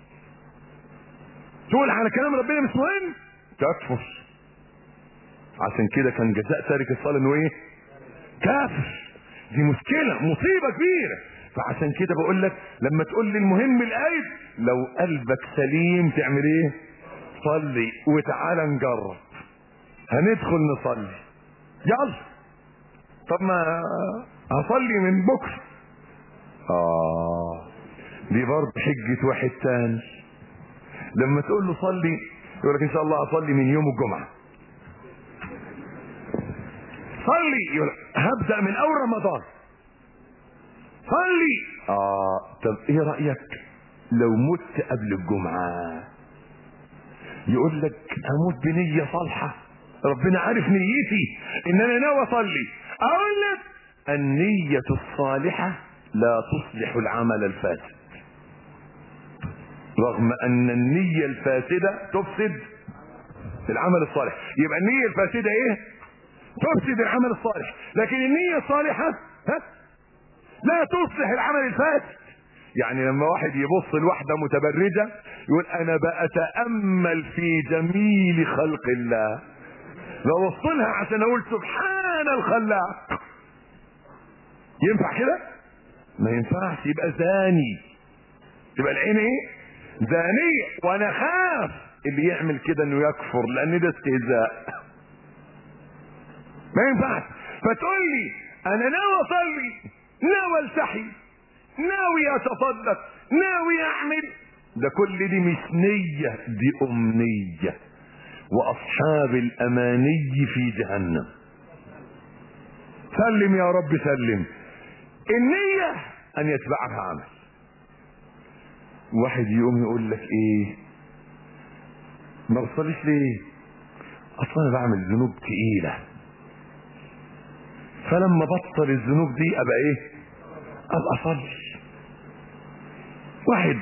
تقول على كلام ربنا مش مهم؟ تكفر. عشان كده كان جزاء تارك الصلاة انه ايه؟ كافر. دي مشكلة مصيبة كبيرة. فعشان كده بقول لك لما تقول لي المهم القلب، لو قلبك سليم تعمل ايه؟ صلي. وتعالى نجرب، هندخل نصلي يلا. طب ما هصلي من بكره. دي برضه حجة واحد تاني. لما تقول له صلي يقول لك ان شاء الله هصلي من يوم الجمعة. صلي يقول هبدأ من اول رمضان. صلي. طب ايه رأيك لو مت قبل الجمعة؟ يقول لك اموت بنية صالحة، ربنا عارف نيتي ان انا ناوي اصلي. اقول لك النية الصالحة لا تصلح العمل الفاسد، رغم ان النية الفاسدة تفسد العمل الصالح. يبقى النية الفاسدة ايه؟ تفسد العمل الصالح. لكن النية الصالحة لا تصلح العمل الفاسد. يعني لما واحد يبص لواحدة متبرجة يقول انا بأتأمل في جميل خلق الله، لو بص لها عشان اقول سبحان الخلاق، ينفع كده؟ ما ينفعش، يبقى زاني، تبقى العين ايه؟ زانية. وانا خاف اللي يعمل كده انه يكفر، لان ده استهزاء، ما ينفعش. فتقول لي انا ناوي اصلي، ناوي التحي، ناوي اتصدق، ناوي اعمل، ده كل دي مش نية، دي امنية، واصحاب الاماني في جهنم. سلم يا رب سلم. النية ان يتبعها عمل. واحد يقوم يقول لك ايه، ما بصليش ليه؟ اصلا انا بعمل ذنوب تقيلة، فلما بطل الذنوب دي ابقى ايه؟ ابقى اصلي. واحد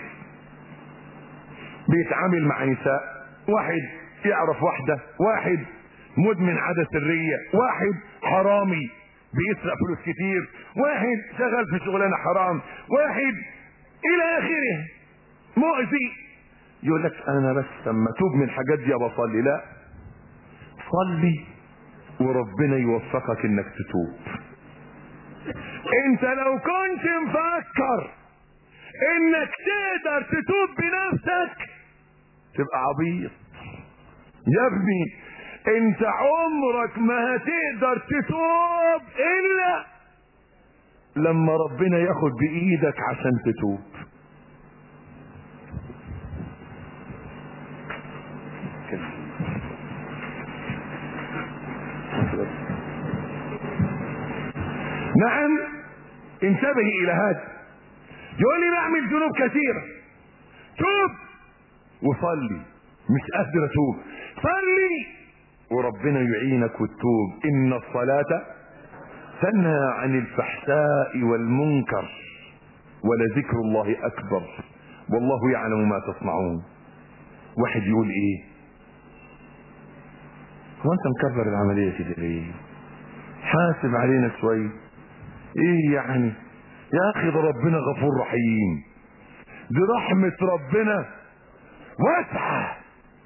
بيتعامل مع نساء، واحد يعرف واحدة، واحد مدمن عادة سرية، واحد حرامي بيسرق فلوس كتير، واحد شغال في شغلانة حرام، واحد الى اخره مؤذي. يقول لك انا بس لما توب من الحاجات دي بصلي. لا، صلي وربنا يوفقك انك تتوب. انت لو كنت مفكر انك تقدر تتوب بنفسك تبقى عبيط يا ابني. انت عمرك ما هتقدر تتوب الا لما ربنا ياخد بايدك عشان تتوب. نعم، انتبه الى هذا. يقول لي بعمل ذنوب كثيرة، توب وصلي. مش قادر اتوب، صلي وربنا يعينك وتتوب. ان الصلاة تنهى عن الفحشاء والمنكر ولذكر الله اكبر والله يعلم ما تصنعون. واحد يقول ايه، هو انت مكبر العملية كده ليه؟ حاسب علينا شوي. ايه يعني يا اخي، ده ربنا غفور رحيم، دي رحمة ربنا واسعة،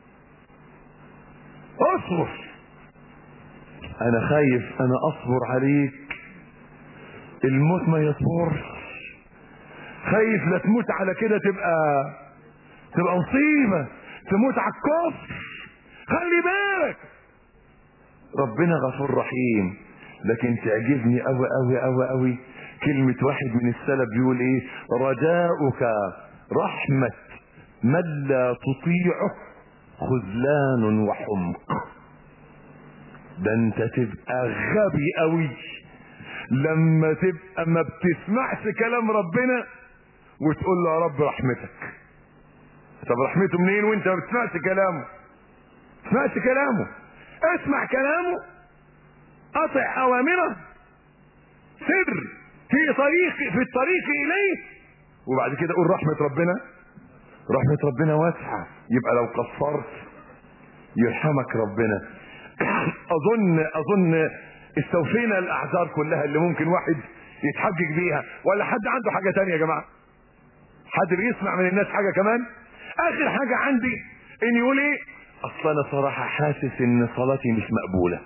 اصبر. انا خايف انا اصبر عليك الموت ما يصبرش، خايف لا تموت على كده تبقى مصيبة، تموت على الكفر. خلي بالك ربنا غفور رحيم. لكن تعجبني قوي قوي قوي قوي كلمة واحد من السلف بيقول ايه، رجاؤك رحمة من لا تطيعه خذلان وحمق. ده انت تبقى غبي قوي لما تبقى ما بتسمعش كلام ربنا وتقول له يا رب رحمتك. طب رحمته منين وانت ما بتسمعش كلامه؟ تسمعش كلامه، اسمع كلامه، اطع اوامره، سر في الطريق اليه، وبعد كده قول رحمة ربنا واسعة. يبقى لو قصرت يرحمك ربنا. اظن استوفينا الاعذار كلها اللي ممكن واحد يتحجج بيها. ولا حد عنده حاجة تانية يا جماعة؟ حد بيسمع من الناس حاجة كمان؟ اخر حاجة عندي ان يقول ايه، اصلا انا صراحة حاسس ان صلاتي مش مقبولة.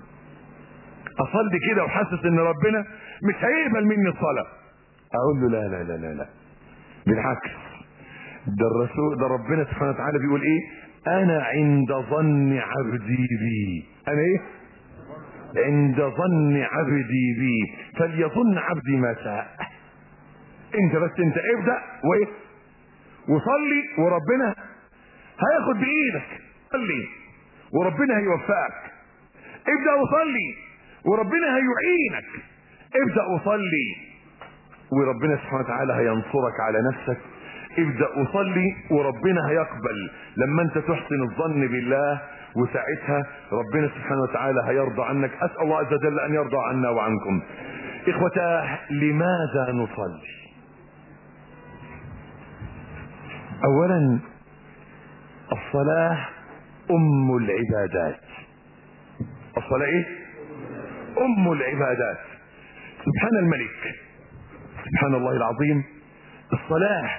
اصلي كده وحاسس ان ربنا مش هيقبل مني الصلاة. اقول له لا لا لا لا لا، بالعكس، ده ربنا سبحانه وتعالى بيقول ايه، انا عند ظن عبدي بي. انا ايه؟ عند ظن عبدي بي فليظن عبدي ما شاء. انت ابدأ وايه وصلي وربنا هياخد بايدك. صلي وربنا هيوفقك. ابدأ وصلي وربنا هيعينك. ابدأ وصلي وربنا سبحانه وتعالى هينصرك على نفسك. ابدأ وصلي وربنا هيقبل لما انت تحسن الظن بالله، وساعتها ربنا سبحانه وتعالى هيرضى عنك. اسأل الله عز وجل ان يرضى عنا وعنكم. اخوتاه، لماذا نصلي؟ اولا الصلاة ام العبادات. الصلاة ايه؟ ام العبادات. سبحان الملك، سبحان الله العظيم. الصلاة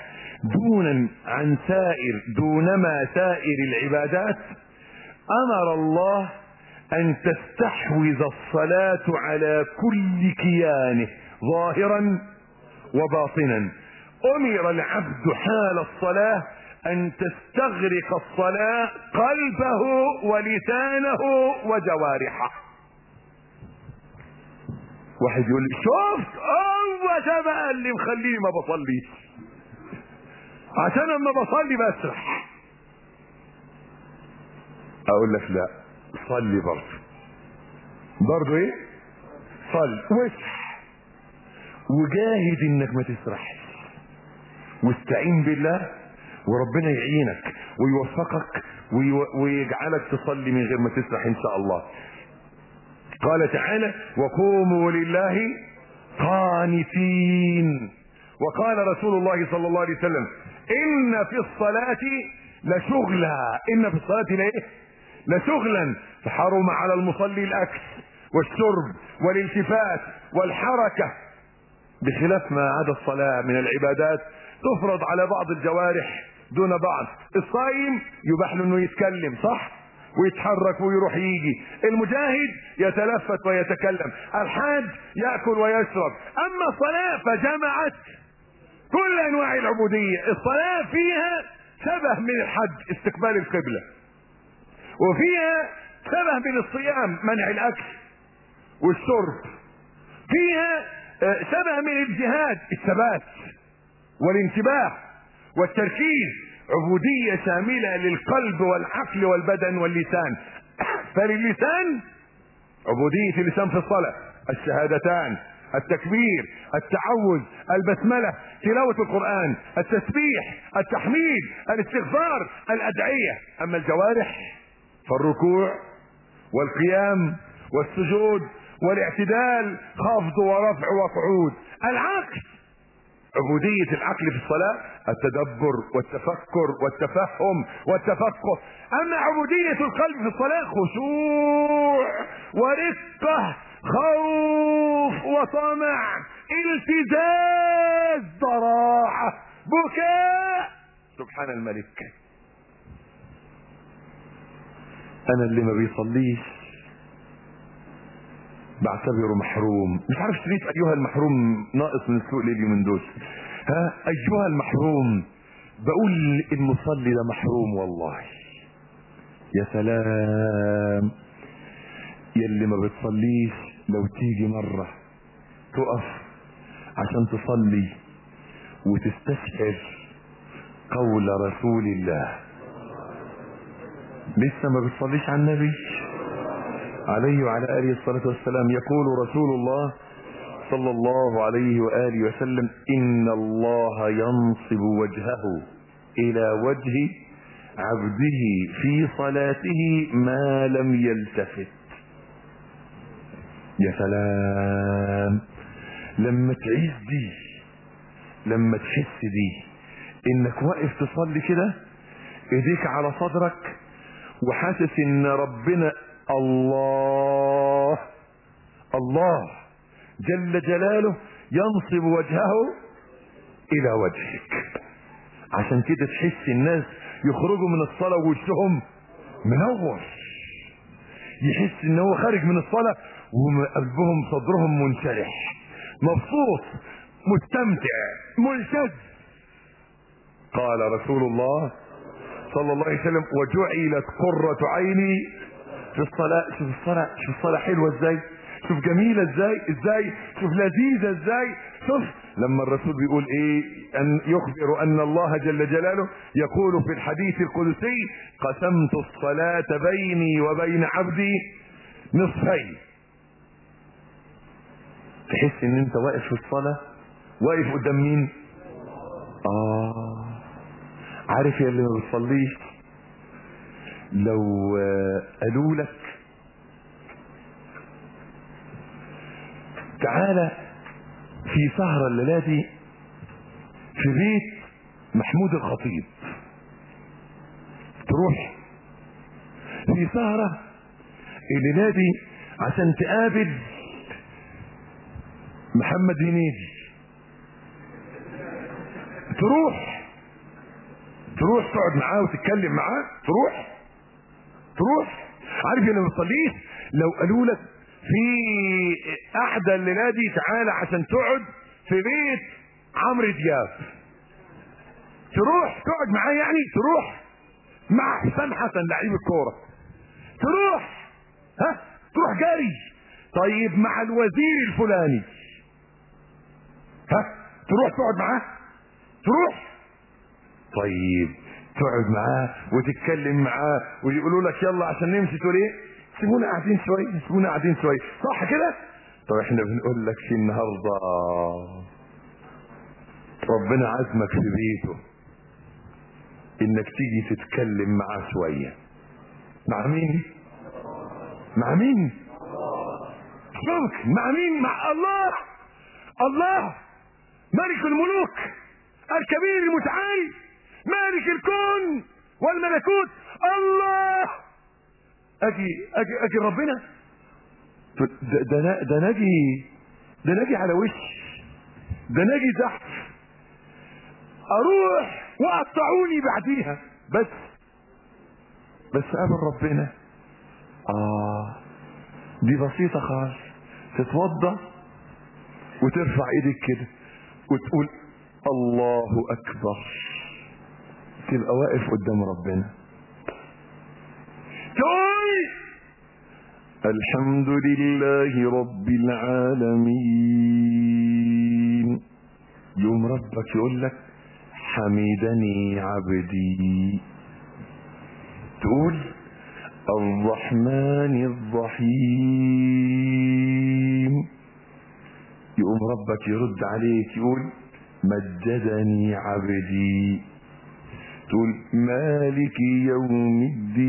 دونما سائر العبادات امر الله ان تستحوذ الصلاة على كل كيانه ظاهرا وباطنا. امر العبد حال الصلاة ان تستغرق الصلاة قلبه ولسانه وجوارحه. واحد يقول لي شفت هو ده بقى اللي مخليني ما بصليش، عشان اما بصلي بسرح. اقول لك لا، صلي برضه ايه؟ صلي واسرح وجاهد انك ما تسرحش، واستعين بالله وربنا يعينك ويوفقك ويجعلك تصلي من غير ما تسرح ان شاء الله. قال تعالى وقوموا لله قانتين. وقال رسول الله صلى الله عليه وسلم ان في الصلاة لشغلا، ان في الصلاة لشغلا، فحرم على المصلي الاكل والشرب والالتفات والحركة، بخلاف ما عدا الصلاة من العبادات تفرض على بعض الجوارح دون بعض. الصائم يباح له انه يتكلم صح ويتحرك ويروح يجي، المجاهد يتلفت ويتكلم، الحاج يأكل ويشرب. اما الصلاة فجمعت كل انواع العبودية. الصلاة فيها شبه من الحج استقبال القبلة، وفيها شبه من الصيام منع الاكل والشرب، فيها شبه من الجهاد الثبات والانتباه والتركيز. عبودية شاملة للقلب والعقل والبدن واللسان. فللسان عبودية اللسان في الصلاة الشهادتان، التكبير، التعوذ، البسملة، تلاوة القرآن، التسبيح، التحميد، الاستغفار، الأدعية. أما الجوارح فالركوع والقيام والسجود والاعتدال، خفض ورفع وقعود. العقل عبودية العقل في الصلاة التدبر والتفكر والتفهم والتفقه. اما عبودية القلب في الصلاة خشوع ورقة، خوف وطمع، التزاز، ضراعة، بكاء. سبحان الملك. انا اللي ما بيصليش بعتبره محروم. مش عارف شريط ايها المحروم ناقص من السوق ليه من دول. ها ايها المحروم، بقول المصلي ده محروم والله. يا سلام يلي ما بتصليش، لو تيجي مرة تقف عشان تصلي وتستشعر قول رسول الله. لسه ما بتصليش على النبي عليه وعلى آله الصلاة والسلام. يقول رسول الله صلى الله عليه وآله وسلم إن الله ينصب وجهه إلى وجه عبده في صلاته ما لم يلتفت. يا سلام لما تعيش دي، لما تحس دي انك واقف تصلي كده ايديك على صدرك وحاسس ان ربنا الله جل جلاله ينصب وجهه الى وجهك. عشان كده تحس الناس يخرجوا من الصلاة ووجههم منور، يحس ان هو خارج من الصلاة وقلبهم صدرهم منشرح مبسوط مستمتع ملتز. قال رسول الله صلى الله عليه وسلم وجعلت قرة عيني في الصلاة. شوف الصلاة حلوة ازاي، شوف جميلة ازاي، شوف لذيذة ازاي. شوف لما الرسول بيقول ايه، ان يخبر ان الله جل جلاله يقول في الحديث القدسي قسمت الصلاة بيني وبين عبدي نصفين. تحس ان انت واقف في الصلاة، واقف قدام مين؟ عارف يا اللي ما بتصليش، لو قالوا لك تعالى في سهرة الليلة دي في بيت محمود الخطيب، تروح في سهرة الليلة دي عشان تقابل محمد هنيدي، تروح تقعد معاه وتتكلم معاه، تروح. عارف اللي ما بتصليش، لو قالوا لك في احدى الليلة دي تعالى عشان تقعد في بيت عمرو دياب، تروح تقعد معاه، يعني تروح مع حسام حسن لعيب الكورة، تروح جاري. طيب مع الوزير الفلاني، تروح تقعد معاه، طيب تقعد معاه وتتكلم معاه ويقولوا لك يلا عشان نمشي، تقول ايه؟ سيبونا قاعدين شويه، صح كده؟ طب احنا بنقول لك في النهارده ربنا عزمك في بيته انك تيجي تتكلم معاه شويه. مع مين؟ مع مين؟ مع مين؟ مع الله ملك الملوك الكبير المتعالي مالك الكون والملكوت. الله اجي ربنا، ده ناجي على وش، ده ناجي تحت، اروح وقطعوني بعديها، بس قابل ربنا. دي بسيطة خالص، تتوضى وترفع ايدك كده وتقول الله اكبر، تبقى واقف قدام ربنا، تقول الحمد لله رب العالمين. يوم ربك يقول لك حمدني عبدي، تقول الرحمن الرحيم. يقوم ربك يرد عليك يقول مجدني عبدي، تقول مالك يوم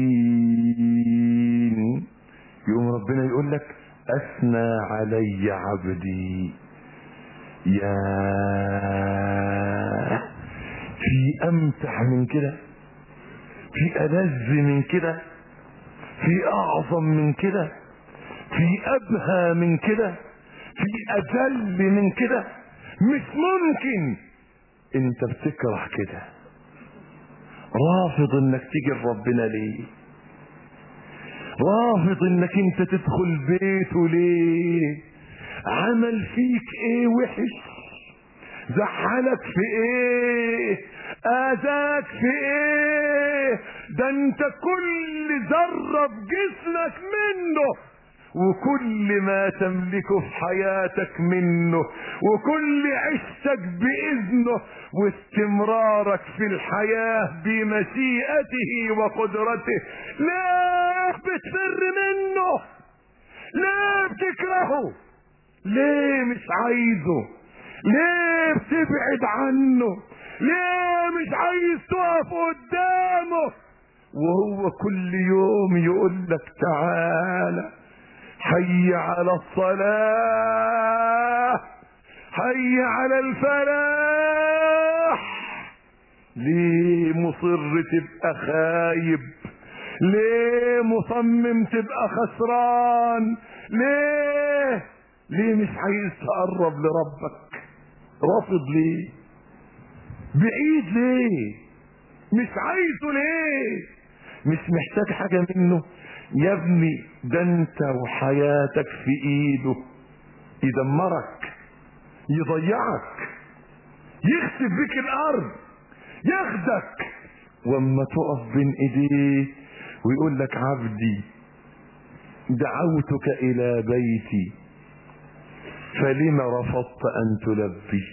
الدين. يقوم ربنا يقول لك اثنى علي عبدي. يا في امتع من كده، في ألذ من كده، في اعظم من كده، في ابهى من كده، في اجل من كده؟ مش ممكن. انت بتكره كده، رافض انك تيجي لربنا ليه؟ رافض انك انت تدخل بيته ليه؟ عمل فيك ايه وحش؟ زحلك في ايه؟ اذاك في ايه؟ ده انت كل ذرة في جسمك منه، وكل ما تملكه في حياتك منه، وكل عشتك بإذنه، واستمرارك في الحياة بمشيئته وقدرته. لا بتفر منه، لا بتكرهه، ليه مش عايزه، ليه بتبعد عنه، ليه مش عايز تقف قدامه، وهو كل يوم يقول لك تعالى حي على الصلاة، حي على الفلاح. ليه مصر تبقى خايب؟ ليه مصمم تبقى خسران؟ ليه مش عايز تقرب لربك؟ رافض ليه؟ بعيد ليه؟ مش عايزه ليه؟ مش محتاج حاجة منه؟ يا ابني ده انت وحياتك في ايده، يدمرك، يضيعك، يخسف بك الارض، ياخدك، واما تقف بين ايديه ويقول لك عبدي دعوتك الى بيتي فلما رفضت ان تلبي.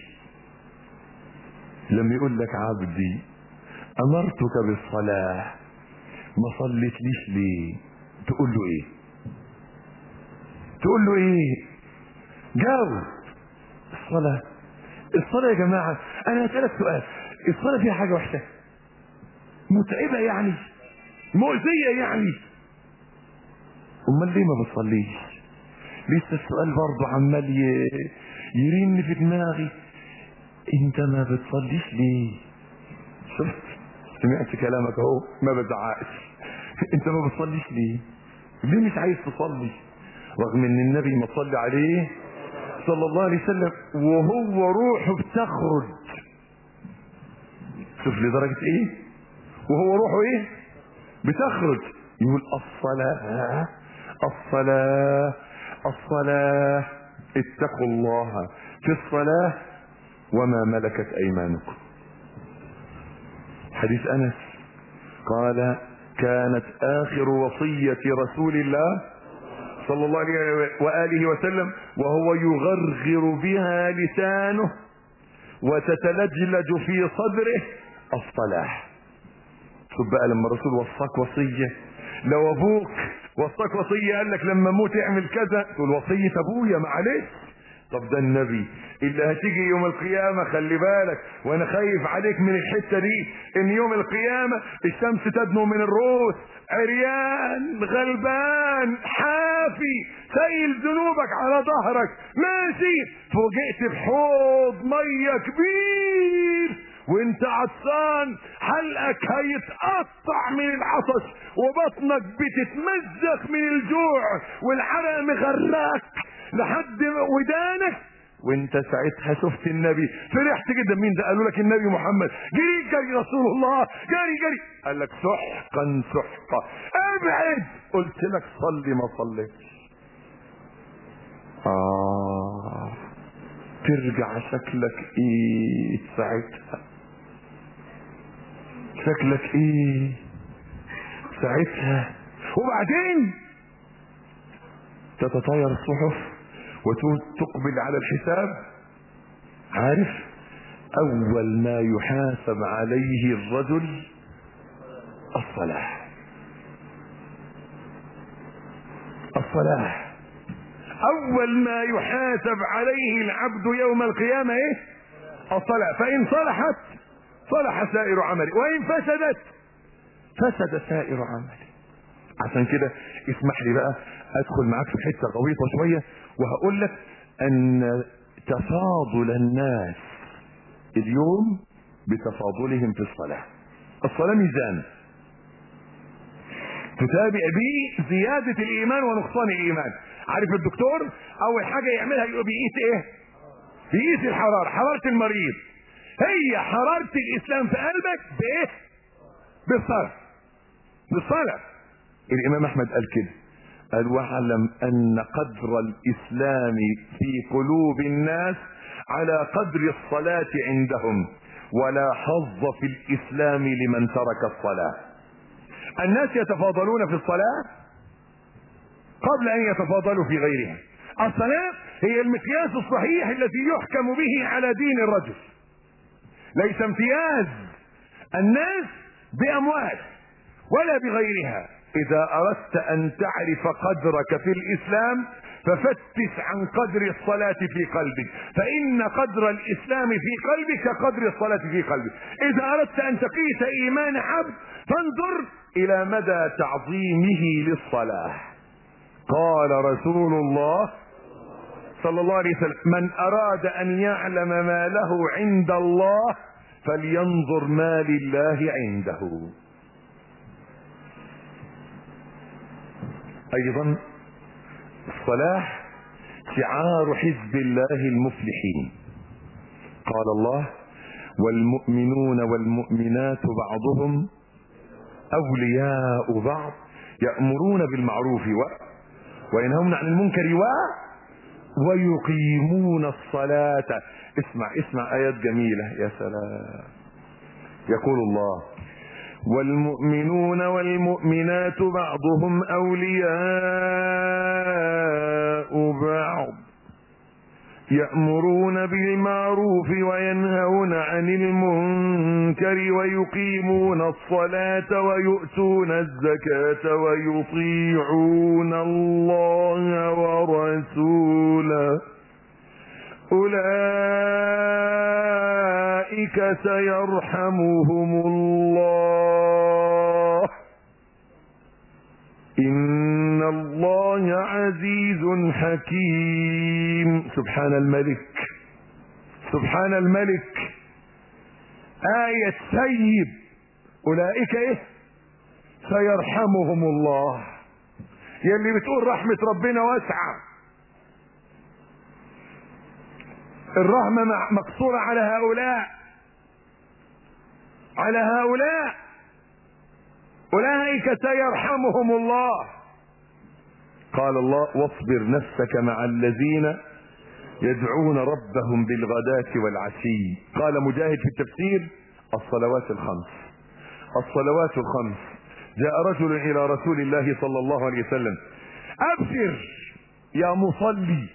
لما يقول لك عبدي امرتك بالصلاة ما صليتليش ليه؟ تقول له ايه؟ تقول له ايه؟ جاوب. الصلاة يا جماعة، انا هسألك سؤال، الصلاة فيها حاجة وحشة؟ متعبة يعني، مؤذية يعني. امال ليه ما بتصليش؟ لسه السؤال برضه عمال يرن في دماغي، انت ما بتصليش ليه؟ شفت؟ سمعت كلامك اهو، ما بزعقش. انت ما بتصليش ليه؟ ليه مش عايز تصلي؟ رغم ان النبي ما صلى عليه صلى الله عليه وسلم وهو روحه بتخرج. شوف لدرجة ايه؟ وهو روحه ايه؟ بتخرج. يقول الصلاة الصلاة الصلاة، اتقوا الله في الصلاة وما ملكت ايمانكم. حديث انس قال كانت اخر وصية رسول الله صلى الله عليه وآله وسلم وهو يغرغر بها لسانه وتتلجلج في صدره الصلاة. شوف بقى لما الرسول وصاك وصية، لو ابوك وصاك وصية قال لك لما اموت اعمل كذا، تقول وصية ابويا معلش. طب ده النبي اللي هتيجي يوم القيامة، خلي بالك وانا خايف عليك من الحتة دي، ان يوم القيامة الشمس تدنو من الرؤوس، عريان غلبان حافي سايل ذنوبك على ظهرك ماشي، فوجئت بحوض مية كبير وانت عطسان، حلقك هيتقطع من العطش وبطنك بتتمزق من الجوع والعرق مغرقك لحد ودانك، وانت ساعتها شفت النبي فرحت جدا. مين ده؟ قالوا لك النبي محمد. جري جري رسول الله، جري جري، قال لك سحقا سحقا، ابعد. قلت لك صلي ما صليتش. ترجع شكلك ايه ساعتها؟ شكلك ايه ساعتها؟ وبعدين تتطاير الصحف وتقبل على الحساب. عارف اول ما يحاسب عليه الرجل الصلاة. الصلاة اول ما يحاسب عليه العبد يوم القيامة ايه؟ الصلاة. فان صلحت صلح سائر عمله، وان فسدت فسد سائر عمله. عشان كده اسمح لي بقى ادخل معاك في حته غويطه شويه، وهقول لك ان تفاضل الناس اليوم بتفاضلهم في الصلاه. الصلاه ميزان تتابع به زياده الايمان ونقصان الايمان. عارف الدكتور اول حاجه يعملها يبقى بيقيس ايه؟ بيقيس الحراره، حراره المريض. هي حراره الاسلام في قلبك بايه؟ بالصلاه. بالصلاه. الامام احمد قال كده، قال واعلم ان قدر الاسلام في قلوب الناس على قدر الصلاة عندهم، ولا حظ في الاسلام لمن ترك الصلاة. الناس يتفاضلون في الصلاة قبل ان يتفاضلوا في غيرها. الصلاة هي المقياس الصحيح الذي يحكم به على دين الرجل، ليس امتياز الناس باموال ولا بغيرها. اذا اردت ان تعرف قدرك في الاسلام ففتش عن قدر الصلاة في قلبك، فان قدر الاسلام في قلبك كقدر الصلاة في قلبك. اذا اردت ان تقيس ايمان عبد فانظر الى مدى تعظيمه للصلاة. قال رسول الله صلى الله عليه وسلم من اراد ان يعلم ما له عند الله فلينظر ما لله عنده. ايضا الصلاة شعار حزب الله المفلحين. قال الله والمؤمنون والمؤمنات بعضهم اولياء بعض يأمرون بالمعروف وينهون عن المنكر ويقيمون الصلاة. اسمع ايات جميلة يا سلام. يقول الله والمؤمنون والمؤمنات بعضهم أولياء بعض يأمرون بالمعروف وينهون عن المنكر ويقيمون الصلاة ويؤتون الزكاة ويطيعون الله ورسوله أولئك سيرحمهم الله عزيز حكيم. سبحان الملك، سبحان الملك. آية سيب أولئك إيه؟ سيرحمهم الله. يلي بتقول رحمة ربنا واسعة، الرحمة مقصورة على هؤلاء، على هؤلاء. أولئك سيرحمهم الله. قال الله: واصبر نفسك مع الذين يدعون ربهم بالغداة والعشي. قال مجاهد في التفسير: الصلوات الخمس، الصلوات الخمس. جاء رجل إلى رسول الله صلى الله عليه وسلم: أبشر يا مصلي.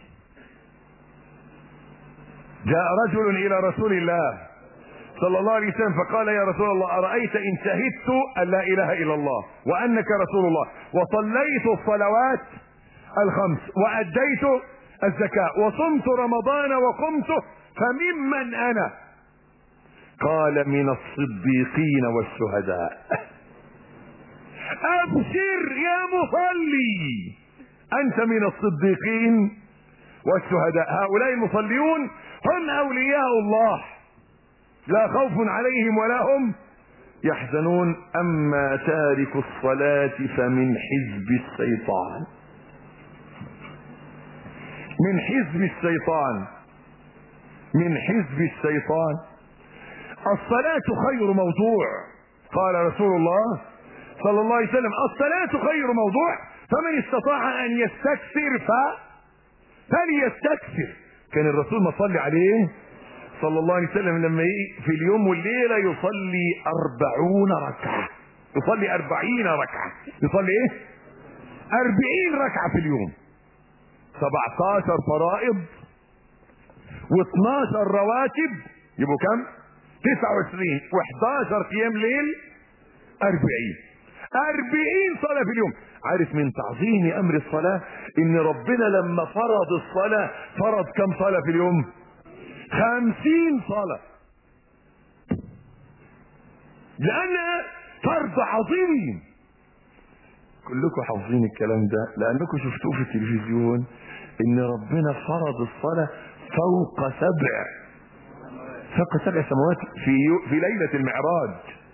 جاء رجل إلى رسول الله صلى الله عليه وسلم فقال: يا رسول الله، أرأيت إن شهدت أن لا إله إلا الله وأنك رسول الله وصليت الصلوات الخمس وأديت الزكاة وصمت رمضان وقمته فممن أنا؟ قال: من الصديقين والشهداء. أبشر يا مصلي، أنت من الصديقين والشهداء. هؤلاء المصليون هم أولياء الله، لا خوف عليهم ولا هم يحزنون. أما تارك الصلاة فمن حزب الشيطان، من حزب الشيطان، من حزب الشيطان. الصلاة خير موضوع. قال رسول الله صلى الله عليه وسلم: الصلاة خير موضوع، فمن استطاع أن يستكثر فليستكثر. كان الرسول ما صلي عليه صلى الله عليه وسلم لما في اليوم والليلة يصلي 40 ركعة، يصلي 40 ركعة، يصلي ايه؟ 40 ركعة في اليوم، 17 فرائض و12 رواتب، يبقوا كم؟ 29 و11 قيام ليل، 40 صلاة في اليوم. عارف من تعظيم امر الصلاة ان ربنا لما فرض الصلاة فرض كم صلاة في اليوم؟ 50 صلاة، لانها فرض عظيم. كلكم حافظين الكلام ده لانكم شفتوه في التلفزيون، ان ربنا فرض الصلاة فوق 7 سماوات في ليلة المعراج.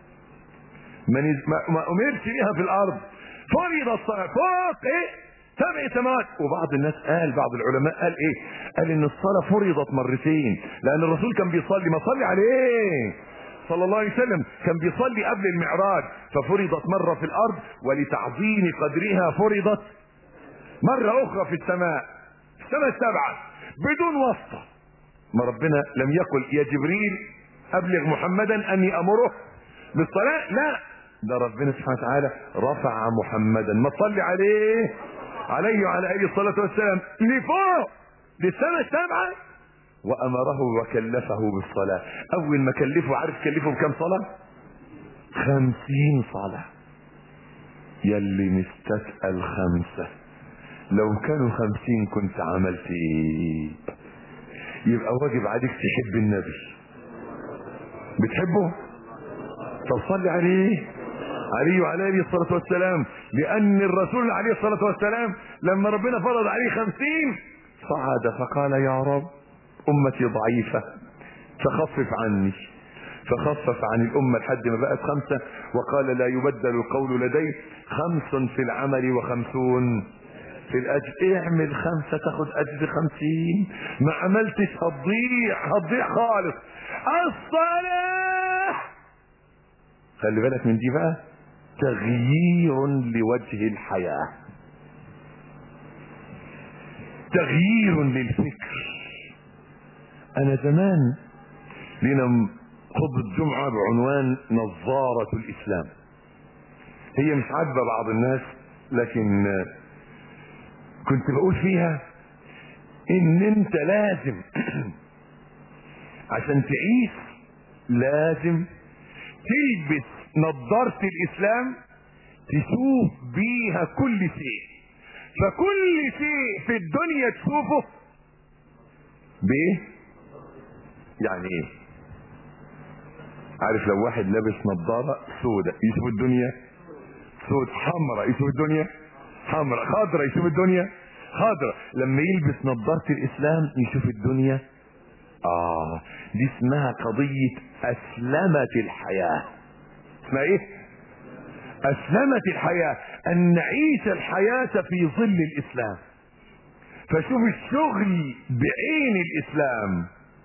ما امرش بها في الارض، فرض الصلاة فوق ايه؟ 7 سماوات. وبعض الناس قال، بعض العلماء قال ايه؟ قال ان الصلاة فرضت مرتين، لان الرسول كان بيصلي، ما صلي عليه صلى الله عليه وسلم، كان بيصلي قبل المعراج، ففرضت مرة في الارض، ولتعظيم قدرها فرضت مرة اخرى في السماء، السماء 7 بدون واسطة. ما ربنا لم يقل: يا جبريل ابلغ محمدا اني امره بالصلاة، لا، ده ربنا سبحانه وتعالى رفع محمدا، ما تصلي عليه وعلى اله الصلاة والسلام، لفوق للسماء 7، وامره وكلفه بالصلاة. اول ما كلفه، عارف كلفه بكم صلاة؟ 50 صلاة. يلي مستثقل 5، لو كانوا 50 كنت عملت ايه؟ يبقى واجب عليك تحب النبي. بتحبه؟ طب صلي عليه وعلى اله الصلاة والسلام، لان الرسول عليه الصلاة والسلام لما ربنا فرض عليه 50 صعد فقال: يا رب امتي ضعيفة فخفف عني، فخفف عن الامة لحد ما بقت 5، وقال: لا يبدل القول لدي، 5 في العمل و50 في الاجر. اعمل 5 تاخد اجر 50، ما عملتش هتضيع خالص. الصلاة خلي بالك من دي بقى، تغيير لوجه الحياة، تغيير للفكر. انا زمان لنا خطبة جمعة بعنوان نظارة الاسلام، هي مش عاجبة بعض الناس، لكن كنت بقول فيها ان انت لازم عشان تعيش لازم تلبس نظارة الاسلام تشوف بيها كل شيء، فكل شيء في الدنيا تشوفه بايه؟ يعني ايه؟ عارف لو واحد لابس نظارة سوداء يشوف الدنيا سود، حمراء يشوف الدنيا حمراء، خضراء يشوف الدنيا خضرة. لما يلبس نظارة الاسلام يشوف الدنيا. دي اسمها قضية اسلمة الحياة. اسمها ايه؟ اسلمة الحياة، ان نعيش الحياة في ظل الاسلام. فشوف الشغل بعين الاسلام،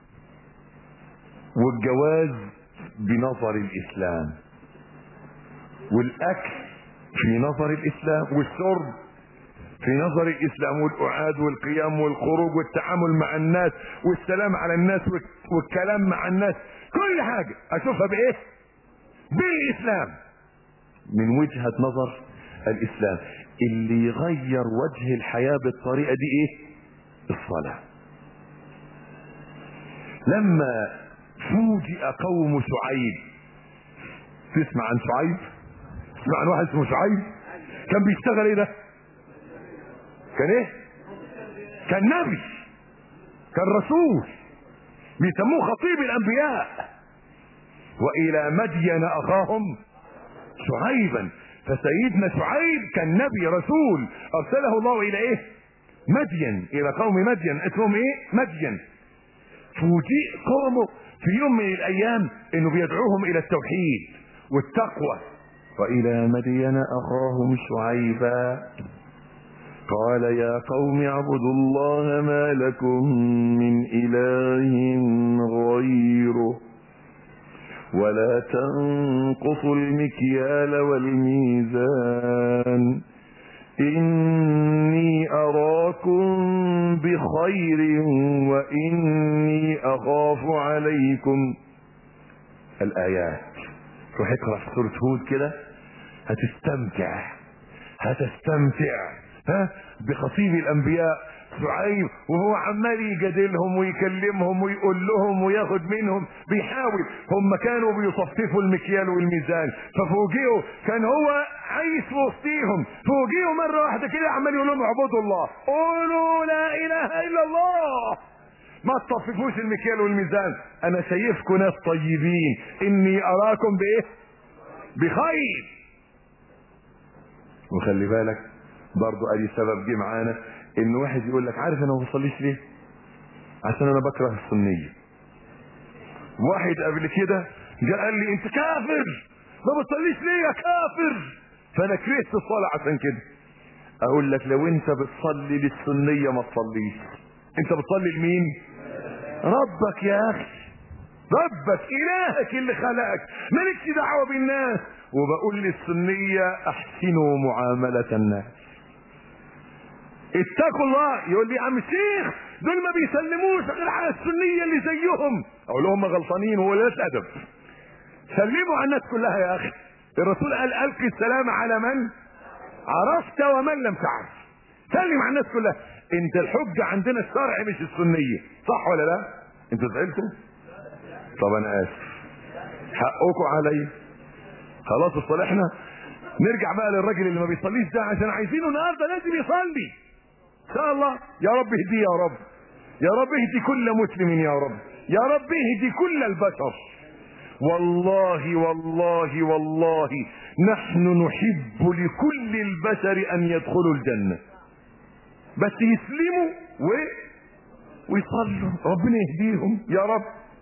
والجواز بنظر الاسلام، والاكل في نظر الاسلام، والشرب في نظر الاسلام، والقعاد والقيام والخروج والتعامل مع الناس والسلام على الناس والكلام مع الناس، كل حاجة اشوفها بايه؟ بالاسلام، من وجهة نظر الاسلام. اللي يغير وجه الحياة بالطريقة دي ايه؟ الصلاة. لما فوجئ قوم شعيب، تسمع عن شعيب؟ تسمع عن واحد اسمه شعيب؟ كان بيشتغل ايه ده؟ كان ايه؟ كان نبي، كان رسول، بيسموه خطيب الانبياء. والى مدين اخاهم شعيبا. فسيدنا شعيب كان نبي رسول، ارسله الله الى ايه؟ مدين، الى قوم مدين، اسمهم ايه؟ مدين. فوجئ قومه في يوم من الايام انه بيدعوهم الى التوحيد والتقوى. والى مدين اخاهم شعيبا قال يا قوم اعبدوا الله ما لكم من اله غيره ولا تنقصوا المكيال والميزان إني أراكم بخير وإني أخاف عليكم. الآيات روح اقرأ في سورة هود كده، هتستمتع بخطيب الأنبياء شعيب، وهو عمال يجادلهم ويكلمهم ويقول لهم وياخد منهم، بيحاول. هم كانوا بيصففوا المكيال والميزان، ففوجئوا كان هو عايش في وسطيهم، فوجئوا مرة واحدة كده عمال يقول لهم اعبدوا الله، قولوا لا اله الا الله، ما تصففوش المكيال والميزان، انا شايفكم ناس طيبين، اني اراكم بايه؟ بخير. وخلي بالك برضو ادي سبب جه معانا، ان واحد يقول لك عارف انا ما بصليش ليه؟ عشان انا بكره السنيه. واحد قبل كده جاء قال لي انت كافر، ما بتصليش ليه يا كافر؟ فانا كرهت الصلاه عشان كده. اقول لك لو انت بتصلي للسنيه ما تصليش، انت بتصلي لمين؟ ربك يا اخي، ربك الهك اللي خلقك، مالكش دعوه بالناس. وبقول للسنيه احسنوا معامله الناس، اتقوا الله. يقول لي يا عم الشيخ دول ما بيسلموش غير على السنيه اللي زيهم. اقول لهم غلطانين وقلة ادب، سلموا على الناس كلها يا اخي. الرسول قال القي السلام على من عرفت ومن لم تعرف، سلم على الناس كلها. انت الحجه عندنا الشرع مش السنيه، صح ولا لا؟ انتوا زعلتوا؟ طب انا اسف، حقكم علي، خلاص اصطلحنا. نرجع بقى للراجل اللي ما بيصليش ده، عشان عايزينه النهارده لازم يصلي ان شاء الله. يا رب اهديه يا رب، يا رب اهدي كل مسلم يا رب، يا رب اهدي كل البشر. والله والله والله نحن نحب لكل البشر ان يدخلوا الجنة، بس يسلموا ويصلوا، ربنا يهديهم يا رب.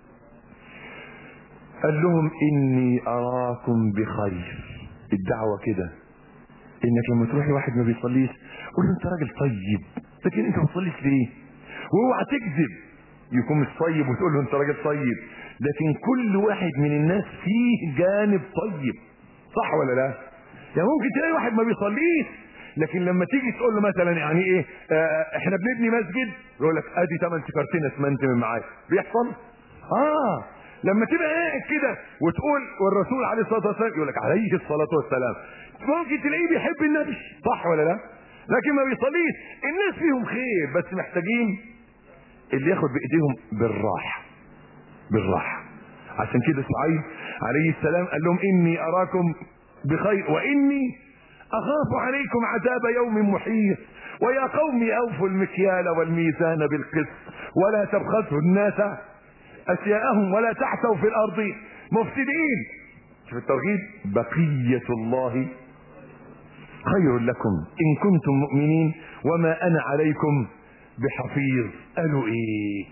قال لهم اني اراكم بخير. الدعوة كده، انك لما تروحي واحد ما بيصليش قول له انت راجل طيب، لكن انت ما بتصليش ليه؟ واوعى تكذب يكون مش طيب وتقول له انت راجل طيب، لكن كل واحد من الناس فيه جانب طيب، صح ولا لا؟ يعني ممكن تلاقي واحد ما بيصليش، لكن لما تيجي تقول له مثلا يعني ايه احنا بنبني مسجد، يقول لك ادي 8 سكرتين اسمنت من معايا. بيحصل؟ لما تبقى قاعد كده وتقول والرسول عليه الصلاه والسلام، يقول لك عليه الصلاه والسلام، ممكن تلاقيه بيحب النبي، صح ولا لا؟ لكن ما بيصليش. الناس فيهم خير، بس محتاجين اللي ياخد بايديهم بالراحه بالراحه. عشان كده شعيب عليه السلام قال لهم اني اراكم بخير واني اخاف عليكم عذاب يوم محيط، ويا قوم اوفوا المكيال والميزان بالقسط ولا تبخسوا الناس اشياءهم ولا تعثوا في الارض مفسدين. شوف الترغيب، بقية الله خير لكم ان كنتم مؤمنين وما انا عليكم بحفيظ. قالوا ايه؟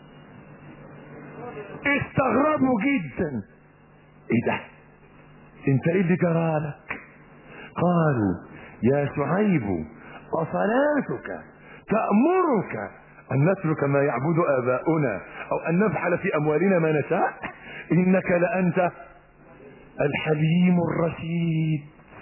استغربوا جدا. ايه ده؟ انت ايه اللي جرالك؟ قالوا يا شعيب اصلاتك تأمرك ان نترك ما يعبد اباؤنا او ان نفعل في اموالنا ما نشاء؟ انك لانت الحليم الرشيد.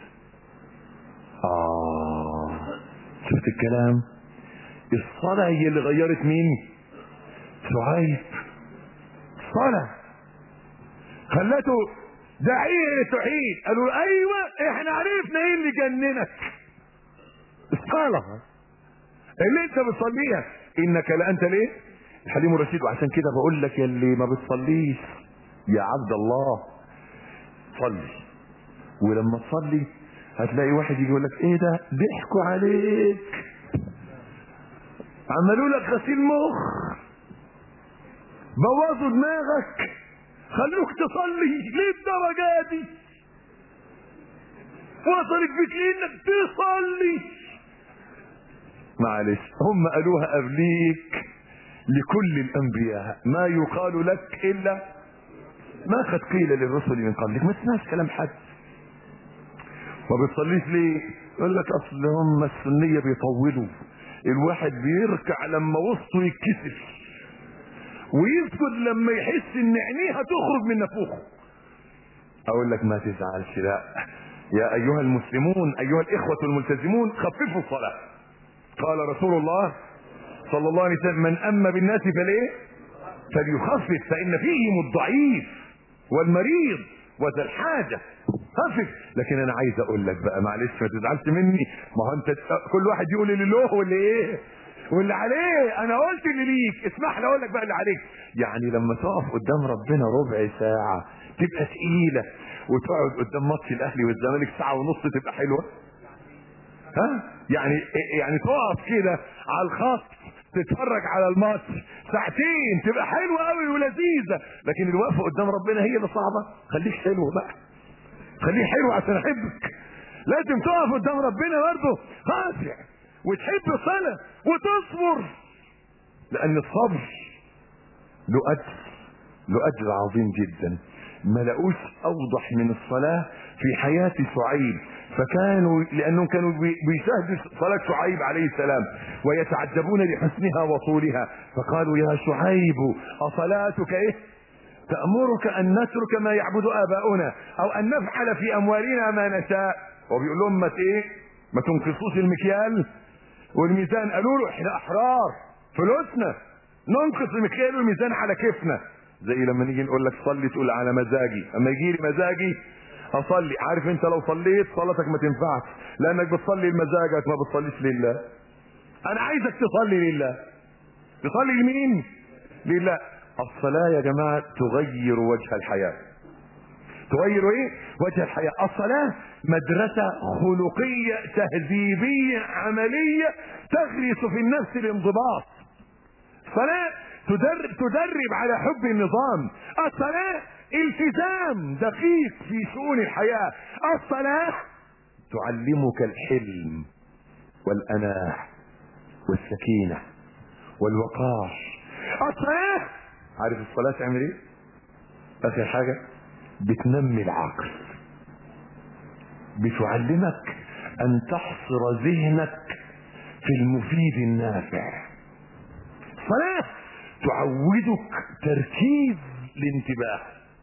شفت الكلام؟ الصلاة هي اللي غيرت مين؟ شعيب. الصلاة خلته داعية توحيد. قالوا ايوه احنا عرفنا ايه اللي جننك. الصلاة اللي انت بتصليها. انك لانت ليه؟ الحليم الرشيد. وعشان كده بقول لك يا اللي ما بتصليش يا عبد الله صلي. ولما تصلي هتلاقي واحد يجي يقول لك ايه ده؟ ضحكوا عليك، عملوا لك غسيل مخ، بوظوا دماغك، خلوك تصلي للدرجه دي، وصلت بك انك تصلي. معلش هم قالوها قبليك لكل الانبياء، ما يقال لك الا ما قد قيل للرسل من قبلك. ما تسمعش كلام حد. ما بتصليش ليه؟ يقول لك اصل هم السنيه بيطولوا، الواحد بيركع لما وسطه يتكسف ويسكت لما يحس ان عينيه هتخرج من نافوخه. اقول لك ما تزعلش، لا يا ايها المسلمون ايها الاخوه الملتزمون خففوا الصلاه. قال رسول الله صلى الله عليه وسلم من اما بالناس فليه؟ فليخفف فان فيهم الضعيف والمريض وذا الحاجه. خفف. لكن انا عايز اقول لك بقى، معلش ما تزعلش مني، ما هو انت كل واحد يقول اللي له واللي ايه واللي عليه. انا قلت اللي ليك، اسمح لي اقول لك بقى اللي عليك. يعني لما تقف قدام ربنا ربع ساعه تبقى تقيله، وتقعد قدام ماتش الاهلي والزمالك ساعه ونص تبقى حلوه. ها يعني تقف كده على الخط تتفرج على الماتش ساعتين تبقى حلوه قوي ولذيذه. لكن الوقفه قدام ربنا هي اللي صعبه. خليك حلو بقى، خليه حلو عشان احبك. لازم تقف قدام ربنا برضه خاشع وتحب الصلاه وتصبر، لان الصبر له اجر عظيم جدا. ما لقوش اوضح من الصلاه في حياه شعيب، فكانوا لانهم كانوا بيشاهدوا صلاه شعيب عليه السلام ويتعجبون لحسنها وطولها، فقالوا يا شعيب اصلاتك ايه؟ تأمرك ان نترك ما يعبد اباؤنا او ان نفعل في اموالنا ما نشاء. وبيقول لهم ما تنقصوش المكيال والميزان. قالوا له احنا احرار، فلوسنا ننقص المكيال والميزان على كيفنا. زي لما نيجي نقول لك صلي تقول على مزاجي، اما يجي لي مزاجي اصلي. عارف انت لو صليت صلاتك ما تنفعش لانك بتصلي لمزاجك ما بتصليش لله. انا عايزك تصلي لله. تصلي لمين؟ لله. الصلاة يا جماعة تغير وجه الحياة. تغير ايه؟ وجه الحياة. الصلاة مدرسة خلقية تهذيبية عملية تغرس في النفس الانضباط. الصلاة تدرب على حب النظام. الصلاة التزام دقيق في شؤون الحياة. الصلاة تعلمك الحلم والأناة والسكينة والوقار. الصلاة، عارف الصلاة تعمل ايه؟ اخر حاجة بتنمي العقل، بتعلمك ان تحصر ذهنك في المفيد النافع. الصلاة تعودك تركيز الانتباه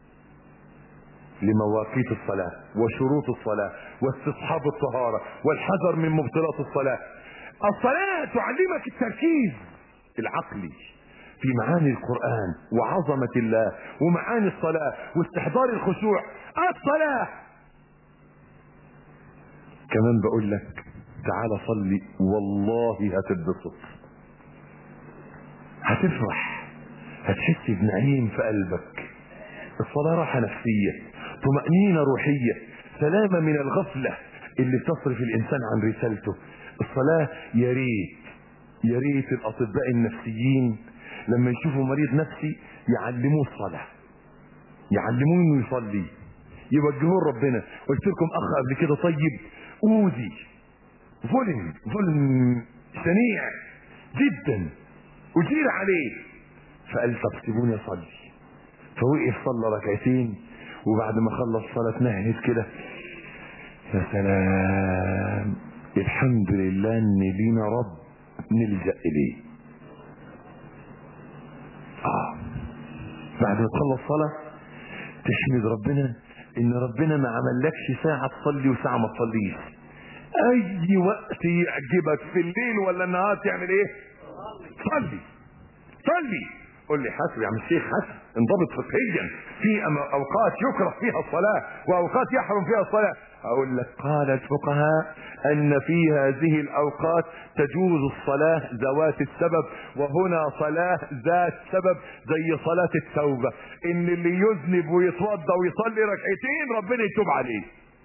لمواقيت الصلاة وشروط الصلاة واستصحاب الطهارة والحذر من مبطلات الصلاة. الصلاة تعلمك التركيز العقلي في معاني القرآن وعظمة الله ومعاني الصلاة واستحضار الخشوع. الصلاة كمان بقول لك تعال صلي والله هتتبسط، هتفرح، هتحس بنعيم في قلبك. الصلاة راحة نفسية، طمأنينة روحية، سلامة من الغفلة اللي بتصرف الإنسان عن رسالته. الصلاة يا ريت الأطباء النفسيين لما يشوفوا مريض نفسي يعلموه الصلاة، يعلموه انه يصلي، يوجهوه ربنا. قلت لكم اخ قبل كده طيب اوذي ظلم شنيع جدا أجير عليه. فقال طب سيبوني أصلي. فوقف صلى ركعتين، وبعد ما خلص صلاة نهد كده، يا سلام، الحمد لله ان لينا رب نلجأ اليه. بعد ما تخلص صلاة تحمد ربنا ان ربنا ما عملكش ساعة تصلي وساعة ما تصليش. اي وقت يعجبك في الليل ولا النهار تعمل ايه؟ صلي. قول لي حسب يا عم الشيخ، حسب انضبط فقهيا. في اوقات يكره فيها الصلاة واوقات يحرم فيها الصلاة. اقول لك قال الفقهاء ان في هذه الاوقات تجوز الصلاة ذوات السبب، وهنا صلاة ذات سبب زي صلاة التوبة، ان اللي يذنب ويتوضا ويصلي ركعتين ربنا يتوب عليه.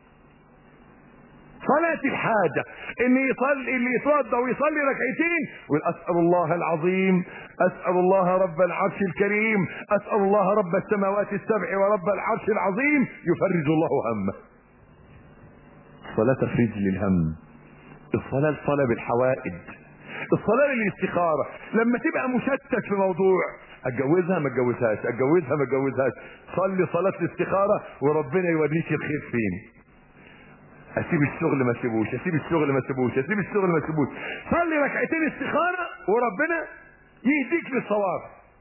صلاة الحاجة ان اللي يتوضا ويصلي ركعتين واسأل الله العظيم، اسأل الله رب العرش الكريم، اسأل الله رب السماوات السبع ورب العرش العظيم يفرج الله همه. الصلاة تفريج للهم، الصلاة بالحوائج، الصلاة للاستخارة. لما تبقى مشتت في موضوع، اتجوزها ما اتجوزهاش، اتجوزها ما اتجوزهاش، صلي صلاة الاستخارة وربنا يوريك الخير فين. اسيب الشغل ما اسيبوش، اسيب الشغل ما اسيبوش، اسيب الشغل ما اسيبوش. صلي ركعتين استخارة وربنا يهديك للصواب.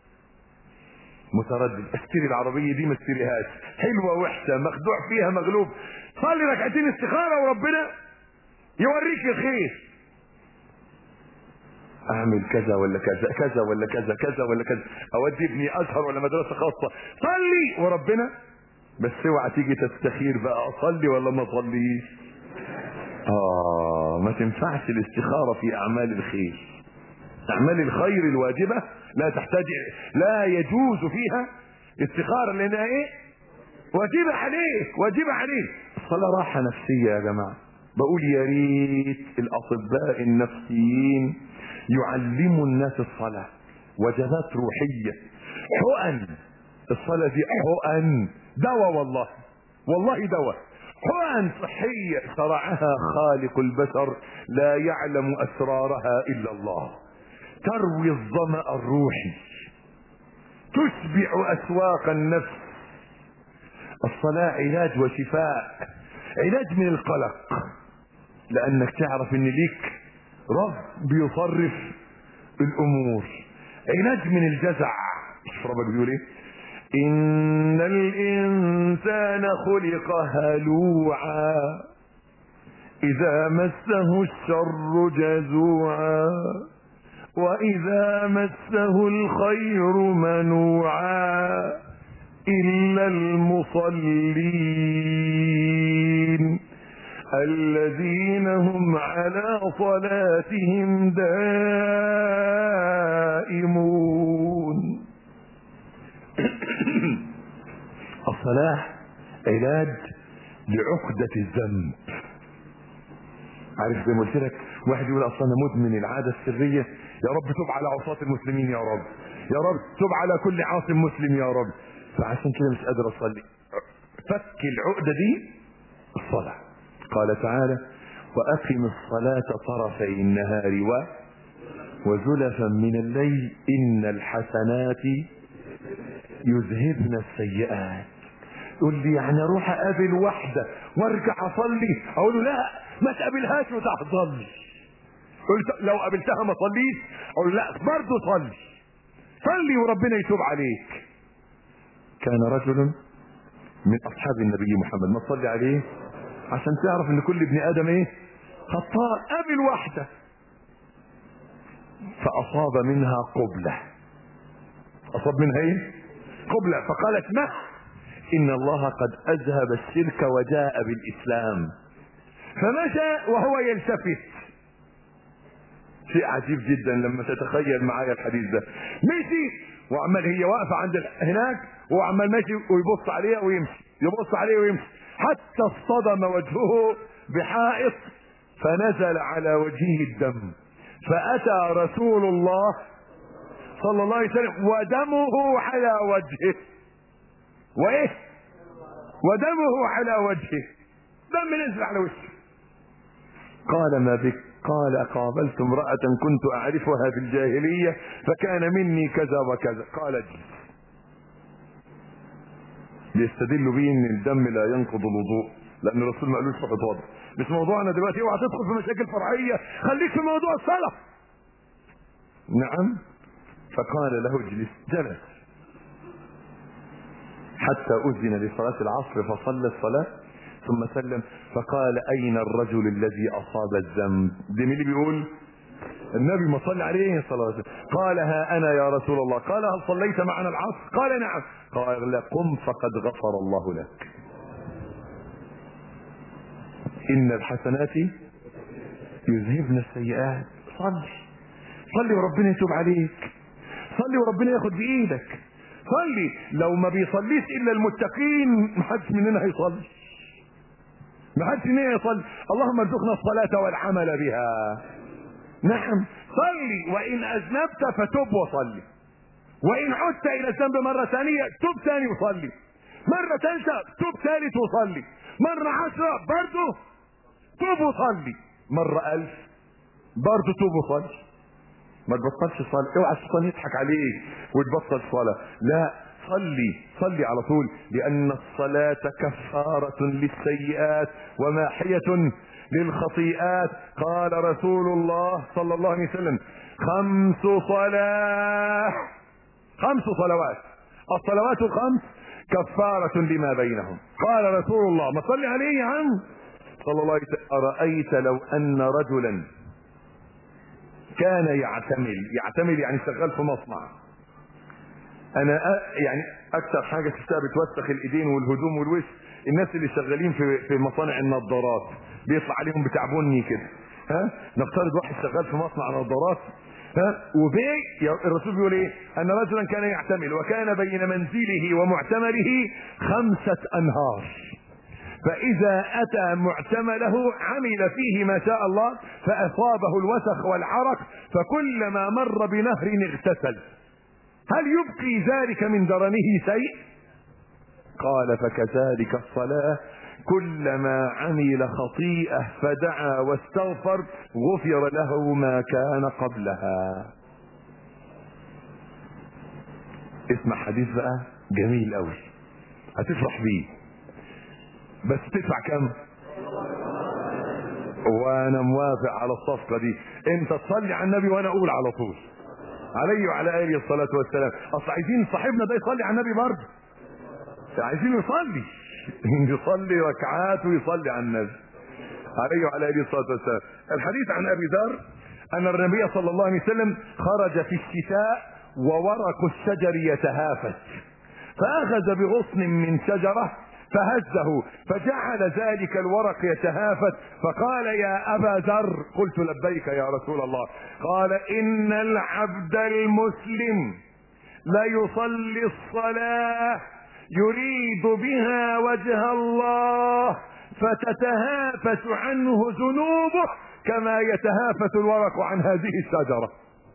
متردد، اشتري العربية دي ما اشتريهاش، حلوة وحشة، مخدوع فيها مغلوب. صلي ركعتين استخارة وربنا يوريك الخير. اعمل كذا ولا كذا، كذا ولا كذا، كذا ولا كذا، اودي ابني ازهر ولا مدرسة خاصة. صلي وربنا، بس اوعى تيجي تستخير بقى اصلي ولا ما اصليش. ما تنفعش الاستخارة في اعمال الخير. اعمال الخير الواجبة لا تحتاج، لا يجوز فيها استخارة، لانها ايه؟ واجبة عليه، واجبة عليه. الصلاة راحة نفسية يا جماعة. بقول يا ريت الاطباء النفسيين يعلموا الناس الصلاة، وجبات روحية، حقن. الصلاة دي حقن، دواء، والله دواء، حقن صحية شرعها خالق البشر لا يعلم اسرارها الا الله. تروي الظمأ الروحي، تشبع اسواق النفس. الصلاة علاج وشفاء، علاج من القلق، لانك تعرف ان ليك رب بيصرف الامور. علاج من الجزع، ربك بيقول ايه؟ ان الانسان خلق هلوعا اذا مسه الشر جزوعا واذا مسه الخير منوعا الا المصلين الذين هم على صلاتهم دائمون. الصلاة علاج لعقدة الذنب. عارف زي ما قلت لك، واحد يقول اصلا انا مدمن العادة السرية، يا رب تب على عصاة المسلمين، يا رب يا رب تب على كل عاصم مسلم يا رب، فعشان كده مش قادر اصلي. فك العقدة دي الصلاة. قال تعالى واقم الصلاة طرفي النهار وزلفا من الليل ان الحسنات يذهبن السيئات. يقول لي يعني اروح اقابل واحدة وارجع اصلي؟ اقول له لا، ما تقابلهاش وتحضرني. قلت لو قابلتها ما صليش، اقول له لا برضه صلي وربنا يتوب عليك. كان رجل من اصحاب النبي محمد، ما تصلي عليه عشان تعرف ان كل ابن ادم ايه؟ خطاء. قابل واحدة فاصاب منها قبلة، اصاب منها ايه؟ قبلة. فقالت ما ان الله قد اذهب الشرك وجاء بالاسلام. فمشى وهو يلتفت. شيء عجيب جدا لما تتخيل معايا الحديث ده. مشي وعمال، هي واقفة عند هناك وهو عمال ماشي ويبص عليها ويمشي، يبص عليه ويمشي، حتى اصطدم وجهه بحائط فنزل على وجهه الدم. فاتى رسول الله صلى الله عليه وسلم ودمه على وجهه. وايه؟ ودمه على وجهه، دم نزل على وجهه. قال ما بك؟ قال قابلت امرأة كنت اعرفها في الجاهلية فكان مني كذا وكذا. قال اجلس. بيستدلوا به ان الدم لا ينقض الوضوء لان الرسول ما قالوش فقط وضع. مش موضوعنا دلوقتي، اوعى تدخل في مشاكل فرعية، خليك في موضوع الصلاة. نعم. فقال له اجلس. جلس حتى اذن لصلاة العصر فصلى الصلاة ثم سلم. فقال اين الرجل الذي اصاب الذنب؟ ده مين اللي بيقول؟ النبي، ما صلى عليه صلى الله عليه وسلم. قال ها انا يا رسول الله. قال هل صليت معنا العصر؟ قال نعم. قال قم فقد غفر الله لك. ان الحسنات يذهبن السيئات. صلي وربنا يتوب عليك، صلي وربنا ياخد بايدك، صلي. لو ما بيصليش الا المتقين محدش مننا هيصلي، محدش مننا يصلي. اللهم ارزقنا الصلاة والعمل بها. نعم. صلي، وان اذنبت فتب وصلي، وان عدت الى الذنب مرة ثانية تب ثاني وصلي، مرة ثالثة تب ثالث وصلي، مرة 10 برضه تب وصلي، مرة 1000 برضه تب وصلي. ما تبطلش صلاة. اوعى الشيطان يضحك عليك وتبطل صلاة. لا، صلي على طول، لان الصلاة كفارة للسيئات وماحية للخطيئات. قال رسول الله صلى الله عليه وسلم 5 صلوات، الصلوات الخمس كفارة لما بينهم. قال رسول الله، ما صلي عليه يا عم صلى الله عليه وسلم، أرأيت لو أن رجلا كان يعتمل يعني شغال في مصنع. انا يعني اكثر حاجة تشتها بتوسخ الايدين والهدوم والوش الناس اللي شغالين في مصانع النظارات، بيطلع عليهم بتاع بني كده. نفترض واحد شغال في مصنع نظارات، الرسول بيقول ايه؟ ان رجلا كان يعتمل وكان بين منزله ومعتمله 5 أنهار، فاذا اتى معتمله عمل فيه ما شاء الله فاصابه الوسخ والعرق، فكلما مر بنهر اغتسل. هل يبقي ذلك من درنه شيء؟ قال فكذلك الصلاة، كلما عمل خطيئة فدعا واستغفر غفر له ما كان قبلها. اسمع حديث بقى جميل قوي هتفرح بيه، بس تدفع كم؟ وانا موافق على الصفقة دي. انت تصلي على النبي وانا اقول على طول عليه وعلى اله الصلاة والسلام. اصل عايزين صاحبنا ده يصلي على النبي برضه، عايزين يصلي ركعات ويصلي على النبي عليه وعلى اله الصلاة والسلام. الحديث عن ابي ذر ان النبي صلى الله عليه وسلم خرج في الشتاء وورق الشجر يتهافت، فاخذ بغصن من شجرة فهزه فجعل ذلك الورق يتهافت، فقال يا ابا ذر، قلت لبيك يا رسول الله. قال ان العبد المسلم ليصلي الصلاة يريد بها وجه الله فتتهافت عنه ذنوبه كما يتهافت الورق عن هذه الشجرة.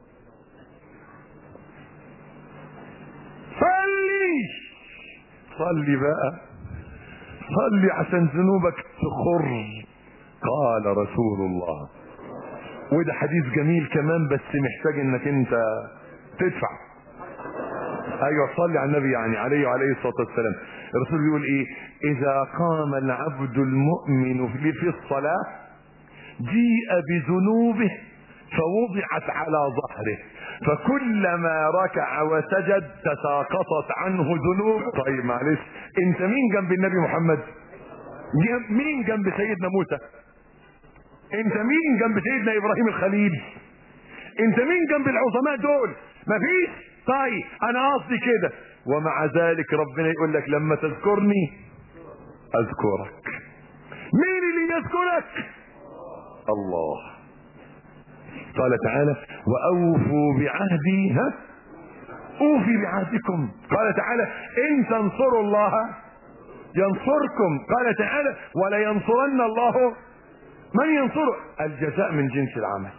صلي بقى، صلي عشان ذنوبك تخر. قال رسول الله، وده حديث جميل كمان بس محتاج انك انت تدفع. ايوه صلي على النبي يعني عليه وعليه الصلاة والسلام. الرسول بيقول ايه؟ اذا قام العبد المؤمن في الصلاة جيء بذنوبه فوضعت على ظهره، فكلما ركع وسجد تساقطت عنه ذنوب. طيب معلش، انت مين جنب النبي محمد؟ مين جنب سيدنا موسى؟ انت مين جنب سيدنا ابراهيم الخليل؟ انت مين جنب العظماء دول؟ مفيش. طيب انا قصدي كده، ومع ذلك ربنا يقول لك لما تذكرني اذكرك. مين اللي يذكرك؟ الله. قال تعالى واوفوا بعهدي اوفي بعهدكم. قال تعالى ان تنصروا الله ينصركم. قال تعالى ولا ينصرن الله من ينصره. الجزاء من جنس العمل.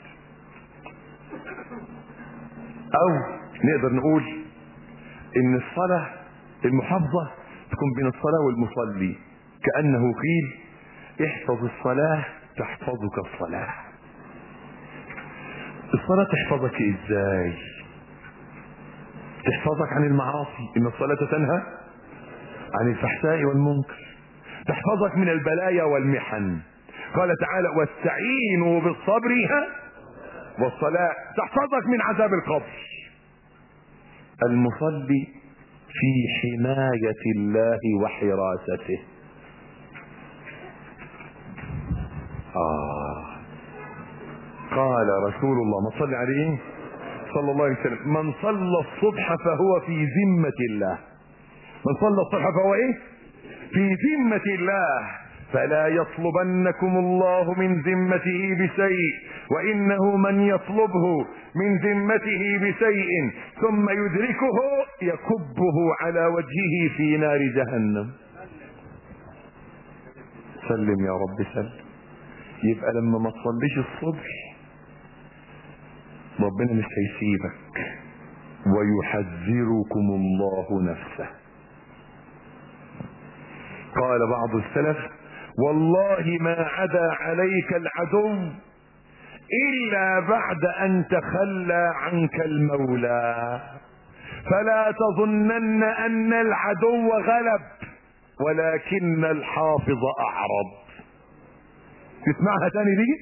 او نقدر نقول ان الصلاة المحافظة تكون بين الصلاة والمصلي، كأنه قيل احفظ الصلاة تحفظك الصلاة. الصلاة تحفظك ازاي؟ تحفظك عن المعاصي، ان الصلاة تنهى عن الفحشاء والمنكر. تحفظك من البلايا والمحن، قال تعالى واستعينوا بالصبر والصلاة. تحفظك من عذاب القبر. المصلي في حماية الله وحراسته. قال رسول الله ما صلى عليه صلى الله عليه وسلم من صلى الصبح فهو في ذمة الله. من صلى الصبح فهو ايه؟ في ذمة الله. فلا يطلبنكم الله من ذمته بشيء، وإنه من يطلبه من ذمته بشيء ثم يدركه يكبه على وجهه في نار جهنم. سلم يا رب سلم. يبقى لما ما تصليش الصبح ربنا مش هيسيبك، ويحذركم الله نفسه. قال بعض السلف والله ما عدا عليك العدو إلا بعد أن تخلى عنك المولى، فلا تظنن أن العدو غلب ولكن الحافظ أعرض. تسمعها تاني دي؟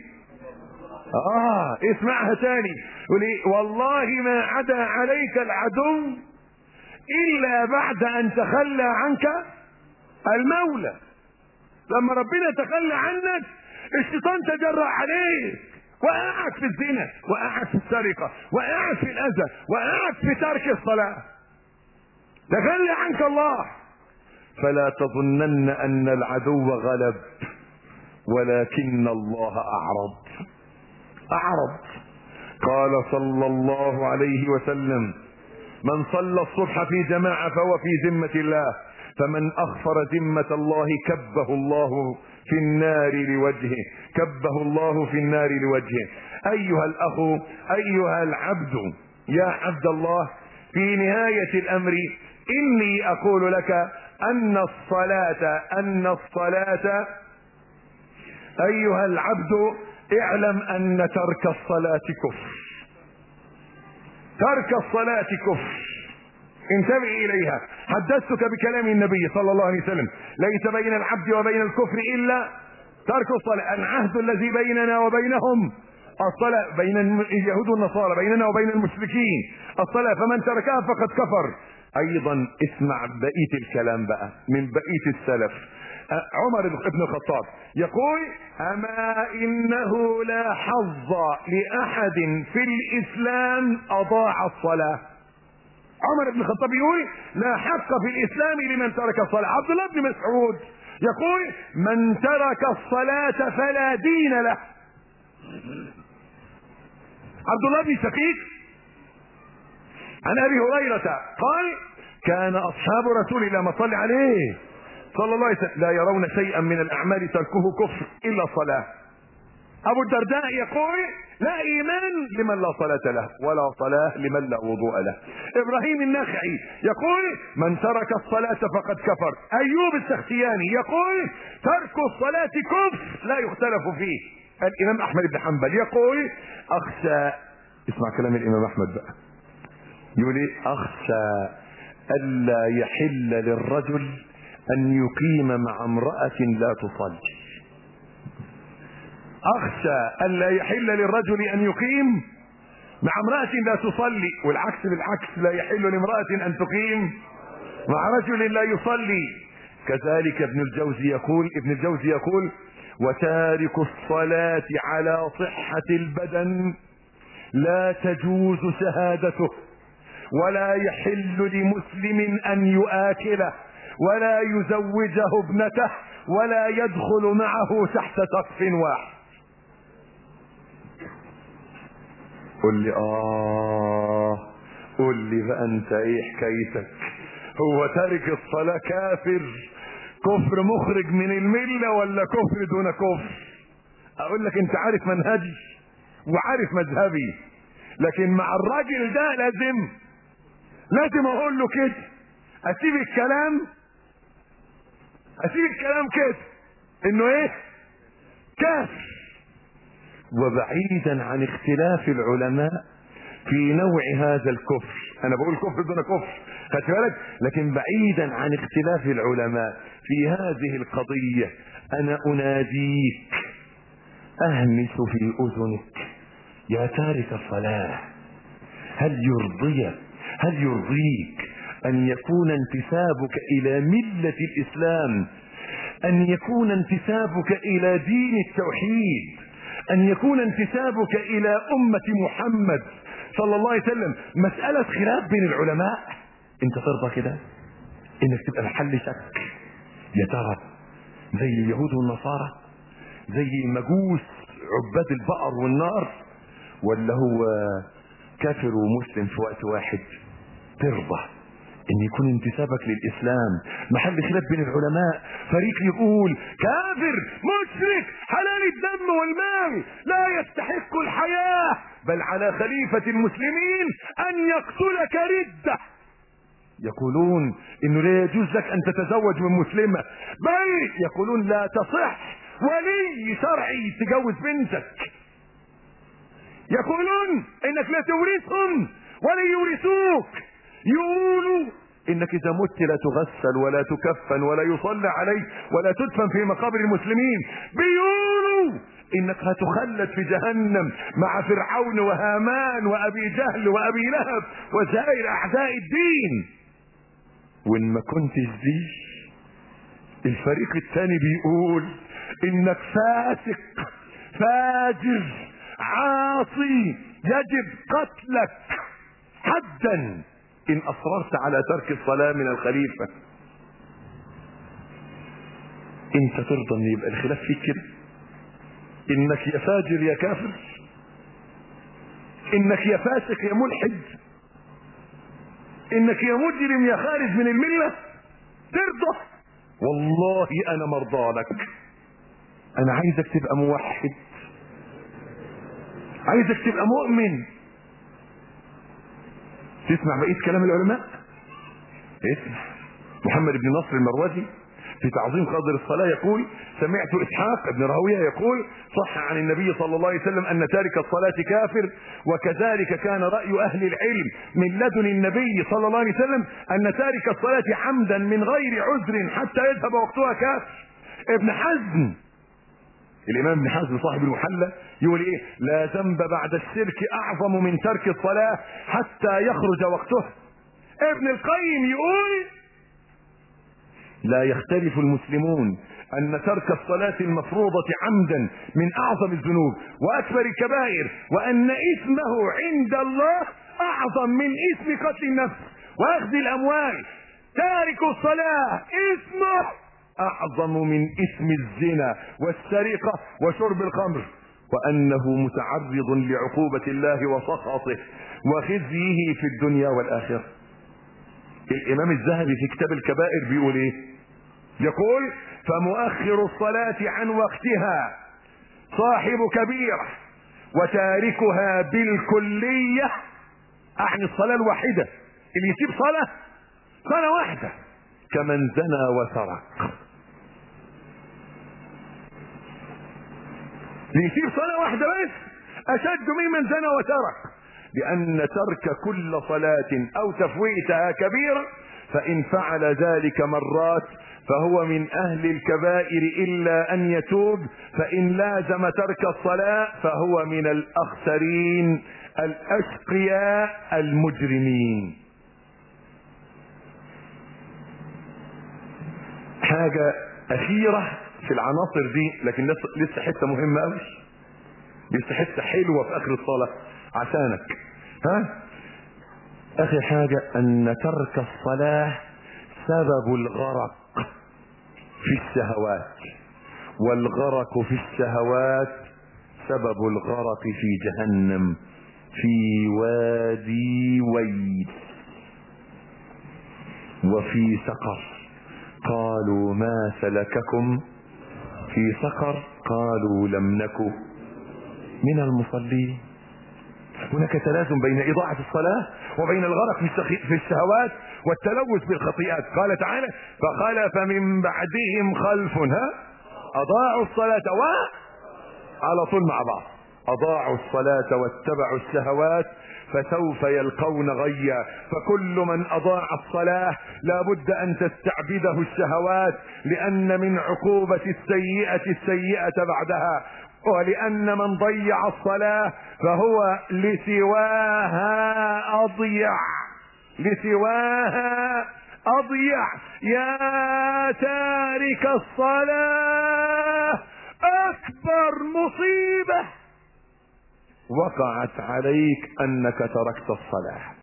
اسمعها تاني. والله ما عدا عليك العدو إلا بعد أن تخلى عنك المولى. لما ربنا تخلى عنك الشيطان تجرأ عليك، وقعك في الزنا، وقعك في السرقة، وقعك في الأذى، وقعك في ترك الصلاة. تخلى عنك الله. فلا تظنن أن العدو غلب ولكن الله أعرض. قال صلى الله عليه وسلم من صلى الصبح في جماعة فهو في ذمة الله، فمن أخفر ذمة الله كبه الله في النار لوجهه. كبه الله في النار لوجهه. أيها الأخ، أيها العبد، يا عبد الله، في نهاية الأمر إني أقول لك أن الصلاة أيها العبد اعلم أن ترك الصلاة كفر. ترك الصلاة كفر. انتبه إليها. حدثتك بكلام النبي صلى الله عليه وسلم ليس بين العبد وبين الكفر إلا ترك الصلاة. العهد الذي بيننا وبينهم الصلاة، بين اليهود والنصارى، بيننا وبين المشركين الصلاة، فمن تركها فقد كفر. أيضا اسمع بقية الكلام بقى من بقية السلف. عمر بن الخطاب يقول أما إنه لا حظ لأحد في الإسلام أضاع الصلاة. عمر بن الخطاب يقول لا حق في الإسلام لمن ترك الصلاة. عبد الله بن مسعود يقول من ترك الصلاة فلا دين له. عبد الله بن شقيق عن أبي هريرة قال كان أصحاب رسول الله ما صلى عليه صلى الله عليه وسلم لا يرون شيئا من الأعمال تركه كفر إلا صلاة. أبو الدرداء يقول لا إيمان لمن لا صلاة له ولا صلاة لمن لا وضوء له. إبراهيم النخعي يقول من ترك الصلاة فقد كفر. أيوب السختياني يقول ترك الصلاة كفر لا يختلف فيه. الإمام أحمد بن حنبل يقول أخشى، اسمع كلام الإمام أحمد بقى، يقول ايه؟ أخشى ألا يحل للرجل أن يقيم مع امرأة لا تصلي. أخشى ألا يحل للرجل أن يقيم مع امرأة لا تصلي، والعكس بالعكس، لا يحل لامرأة أن تقيم مع رجل لا يصلي. كذلك ابن الجوزي يقول وتارك الصلاة على صحة البدن لا تجوز شهادته، ولا يحل لمسلم أن يؤاكله، ولا يزوجه ابنته، ولا يدخل معه تحت سقف واحد. قل لي بقى انت ايه حكايتك؟ هو تارك الصلاة كفر مخرج من الملة ولا كفر دون كفر؟ اقول لك انت عارف منهجي وعارف مذهبي، لكن مع الراجل ده لازم اقول له كده، اسيب الكلام كده انه ايه؟ كافر. وبعيدا عن اختلاف العلماء في نوع هذا الكفر. انا بقول كفر دون كفر، خدت بالك، لكن بعيدا عن اختلاف العلماء في هذه القضية، انا اناديك اهمس في اذنك يا تارك الصلاة، هل يرضيك ان يكون انتسابك الى ملة الاسلام، ان يكون انتسابك الى دين التوحيد، ان يكون انتسابك الى امة محمد صلى الله عليه وسلم مسألة خلاف بين العلماء؟ انت ترضى كده انك تبقى محل شك؟ يا ترى زي اليهود والنصارى، زي مجوس عباد البقر والنار، ولا هو كافر ومسلم في وقت واحد؟ ترضى ان يكون انتسابك للاسلام محل خلاف بين العلماء، فريق يقول كافر مشرك حلال الدم والمال لا يستحق الحياة، بل على خليفة المسلمين ان يقتلك ردة. يقولون انه لا يجوز لك ان تتزوج من مسلمة، بل يقولون لا تصح ولي شرعي تجوز بنتك. يقولون انك لا تورثهم ولا يورثوك. يقولوا انك اذا مت لا تغسل ولا تكفن ولا يصلى عليك ولا تدفن في مقابر المسلمين. بيقولوا انك هتخلد في جهنم مع فرعون وهامان وابي جهل وابي لهب وسائر اعداء الدين. وان ما كنتش دي، الفريق الثاني بيقول انك فاسق فاجر عاصي يجب قتلك حدا ان اصررت على ترك الصلاة من الخليفة. انت ترضى ان يبقى الخلاف فيك كده؟ انك يا فاجر يا كافر، انك يا فاسق يا ملحد، انك يا مجرم يا خارج من الملة، ترضى؟ والله انا مرضى لك. انا عايزك تبقى موحد، عايزك تبقى مؤمن. تسمع بقية كلام العلماء؟ اسمع. محمد بن نصر المروزي في تعظيم قدر الصلاة يقول: سمعت اسحاق بن راهويه يقول: صح عن النبي صلى الله عليه وسلم ان تارك الصلاة كافر، وكذلك كان رأي اهل العلم من لدن النبي صلى الله عليه وسلم ان تارك الصلاة عمدا من غير عذر حتى يذهب وقتها كافر. ابن حزم، الامام ابن حزم صاحب المحلى، يقول ايه؟ لا ذنب بعد الشرك اعظم من ترك الصلاة حتى يخرج وقتها. ابن القيم يقول: لا يختلف المسلمون ان ترك الصلاة المفروضة عمدا من اعظم الذنوب واكبر الكبائر، وان اسمه عند الله اعظم من اسم قتل النفس واخذ الاموال. تارك الصلاة اسمه اعظم من اسم الزنا والسرقة وشرب الخمر، وانه متعرض لعقوبة الله وسخطه وخزيه في الدنيا والاخرة. الامام الذهبي في كتاب الكبائر بيقول ايه؟ يقول: فمؤخر الصلاة عن وقتها صاحب كبيرة، وتاركها بالكلية، اعني الصلاة الواحدة، اللي يسيب صلاة واحدة كمن زنى وسرق. يسيب صلاة واحدة بس اشد ممن زنى وسرق، لان ترك كل صلاة او تفويتها كبيرة، فان فعل ذلك مرات فهو من اهل الكبائر الا ان يتوب، فان لازم ترك الصلاة فهو من الاخسرين الاشقياء المجرمين. حاجة اخيرة في العناصر دي، لكن لسه حتة مهمة قوي، لسه حتة حلوة في اخر الصلاة عشانك. اخر حاجة ان ترك الصلاة سبب الغرق في الشهوات، والغرق في الشهوات سبب الغرق في جهنم في وادي ويل وفي سقر. قالوا: ما سلككم في سقر؟ قالوا: لم نك من المصلين. هناك تلازم بين إضاعة الصلاة وبين الغرق في الشهوات والتلوث بالخطيئات. قال تعالى: فخلف من بعدهم خلف أضاعوا الصلاة على طول مع بعض. اضاعوا الصلاة واتبعوا الشهوات فسوف يلقون غيا. فكل من اضاع الصلاة لابد ان تستعبده الشهوات، لان من عقوبة السيئة بعدها، ولان من ضيع الصلاة فهو لسواها اضيع. يا تارك الصلاة اكبر مصيبة وقعت عليك انك تركت الصلاة.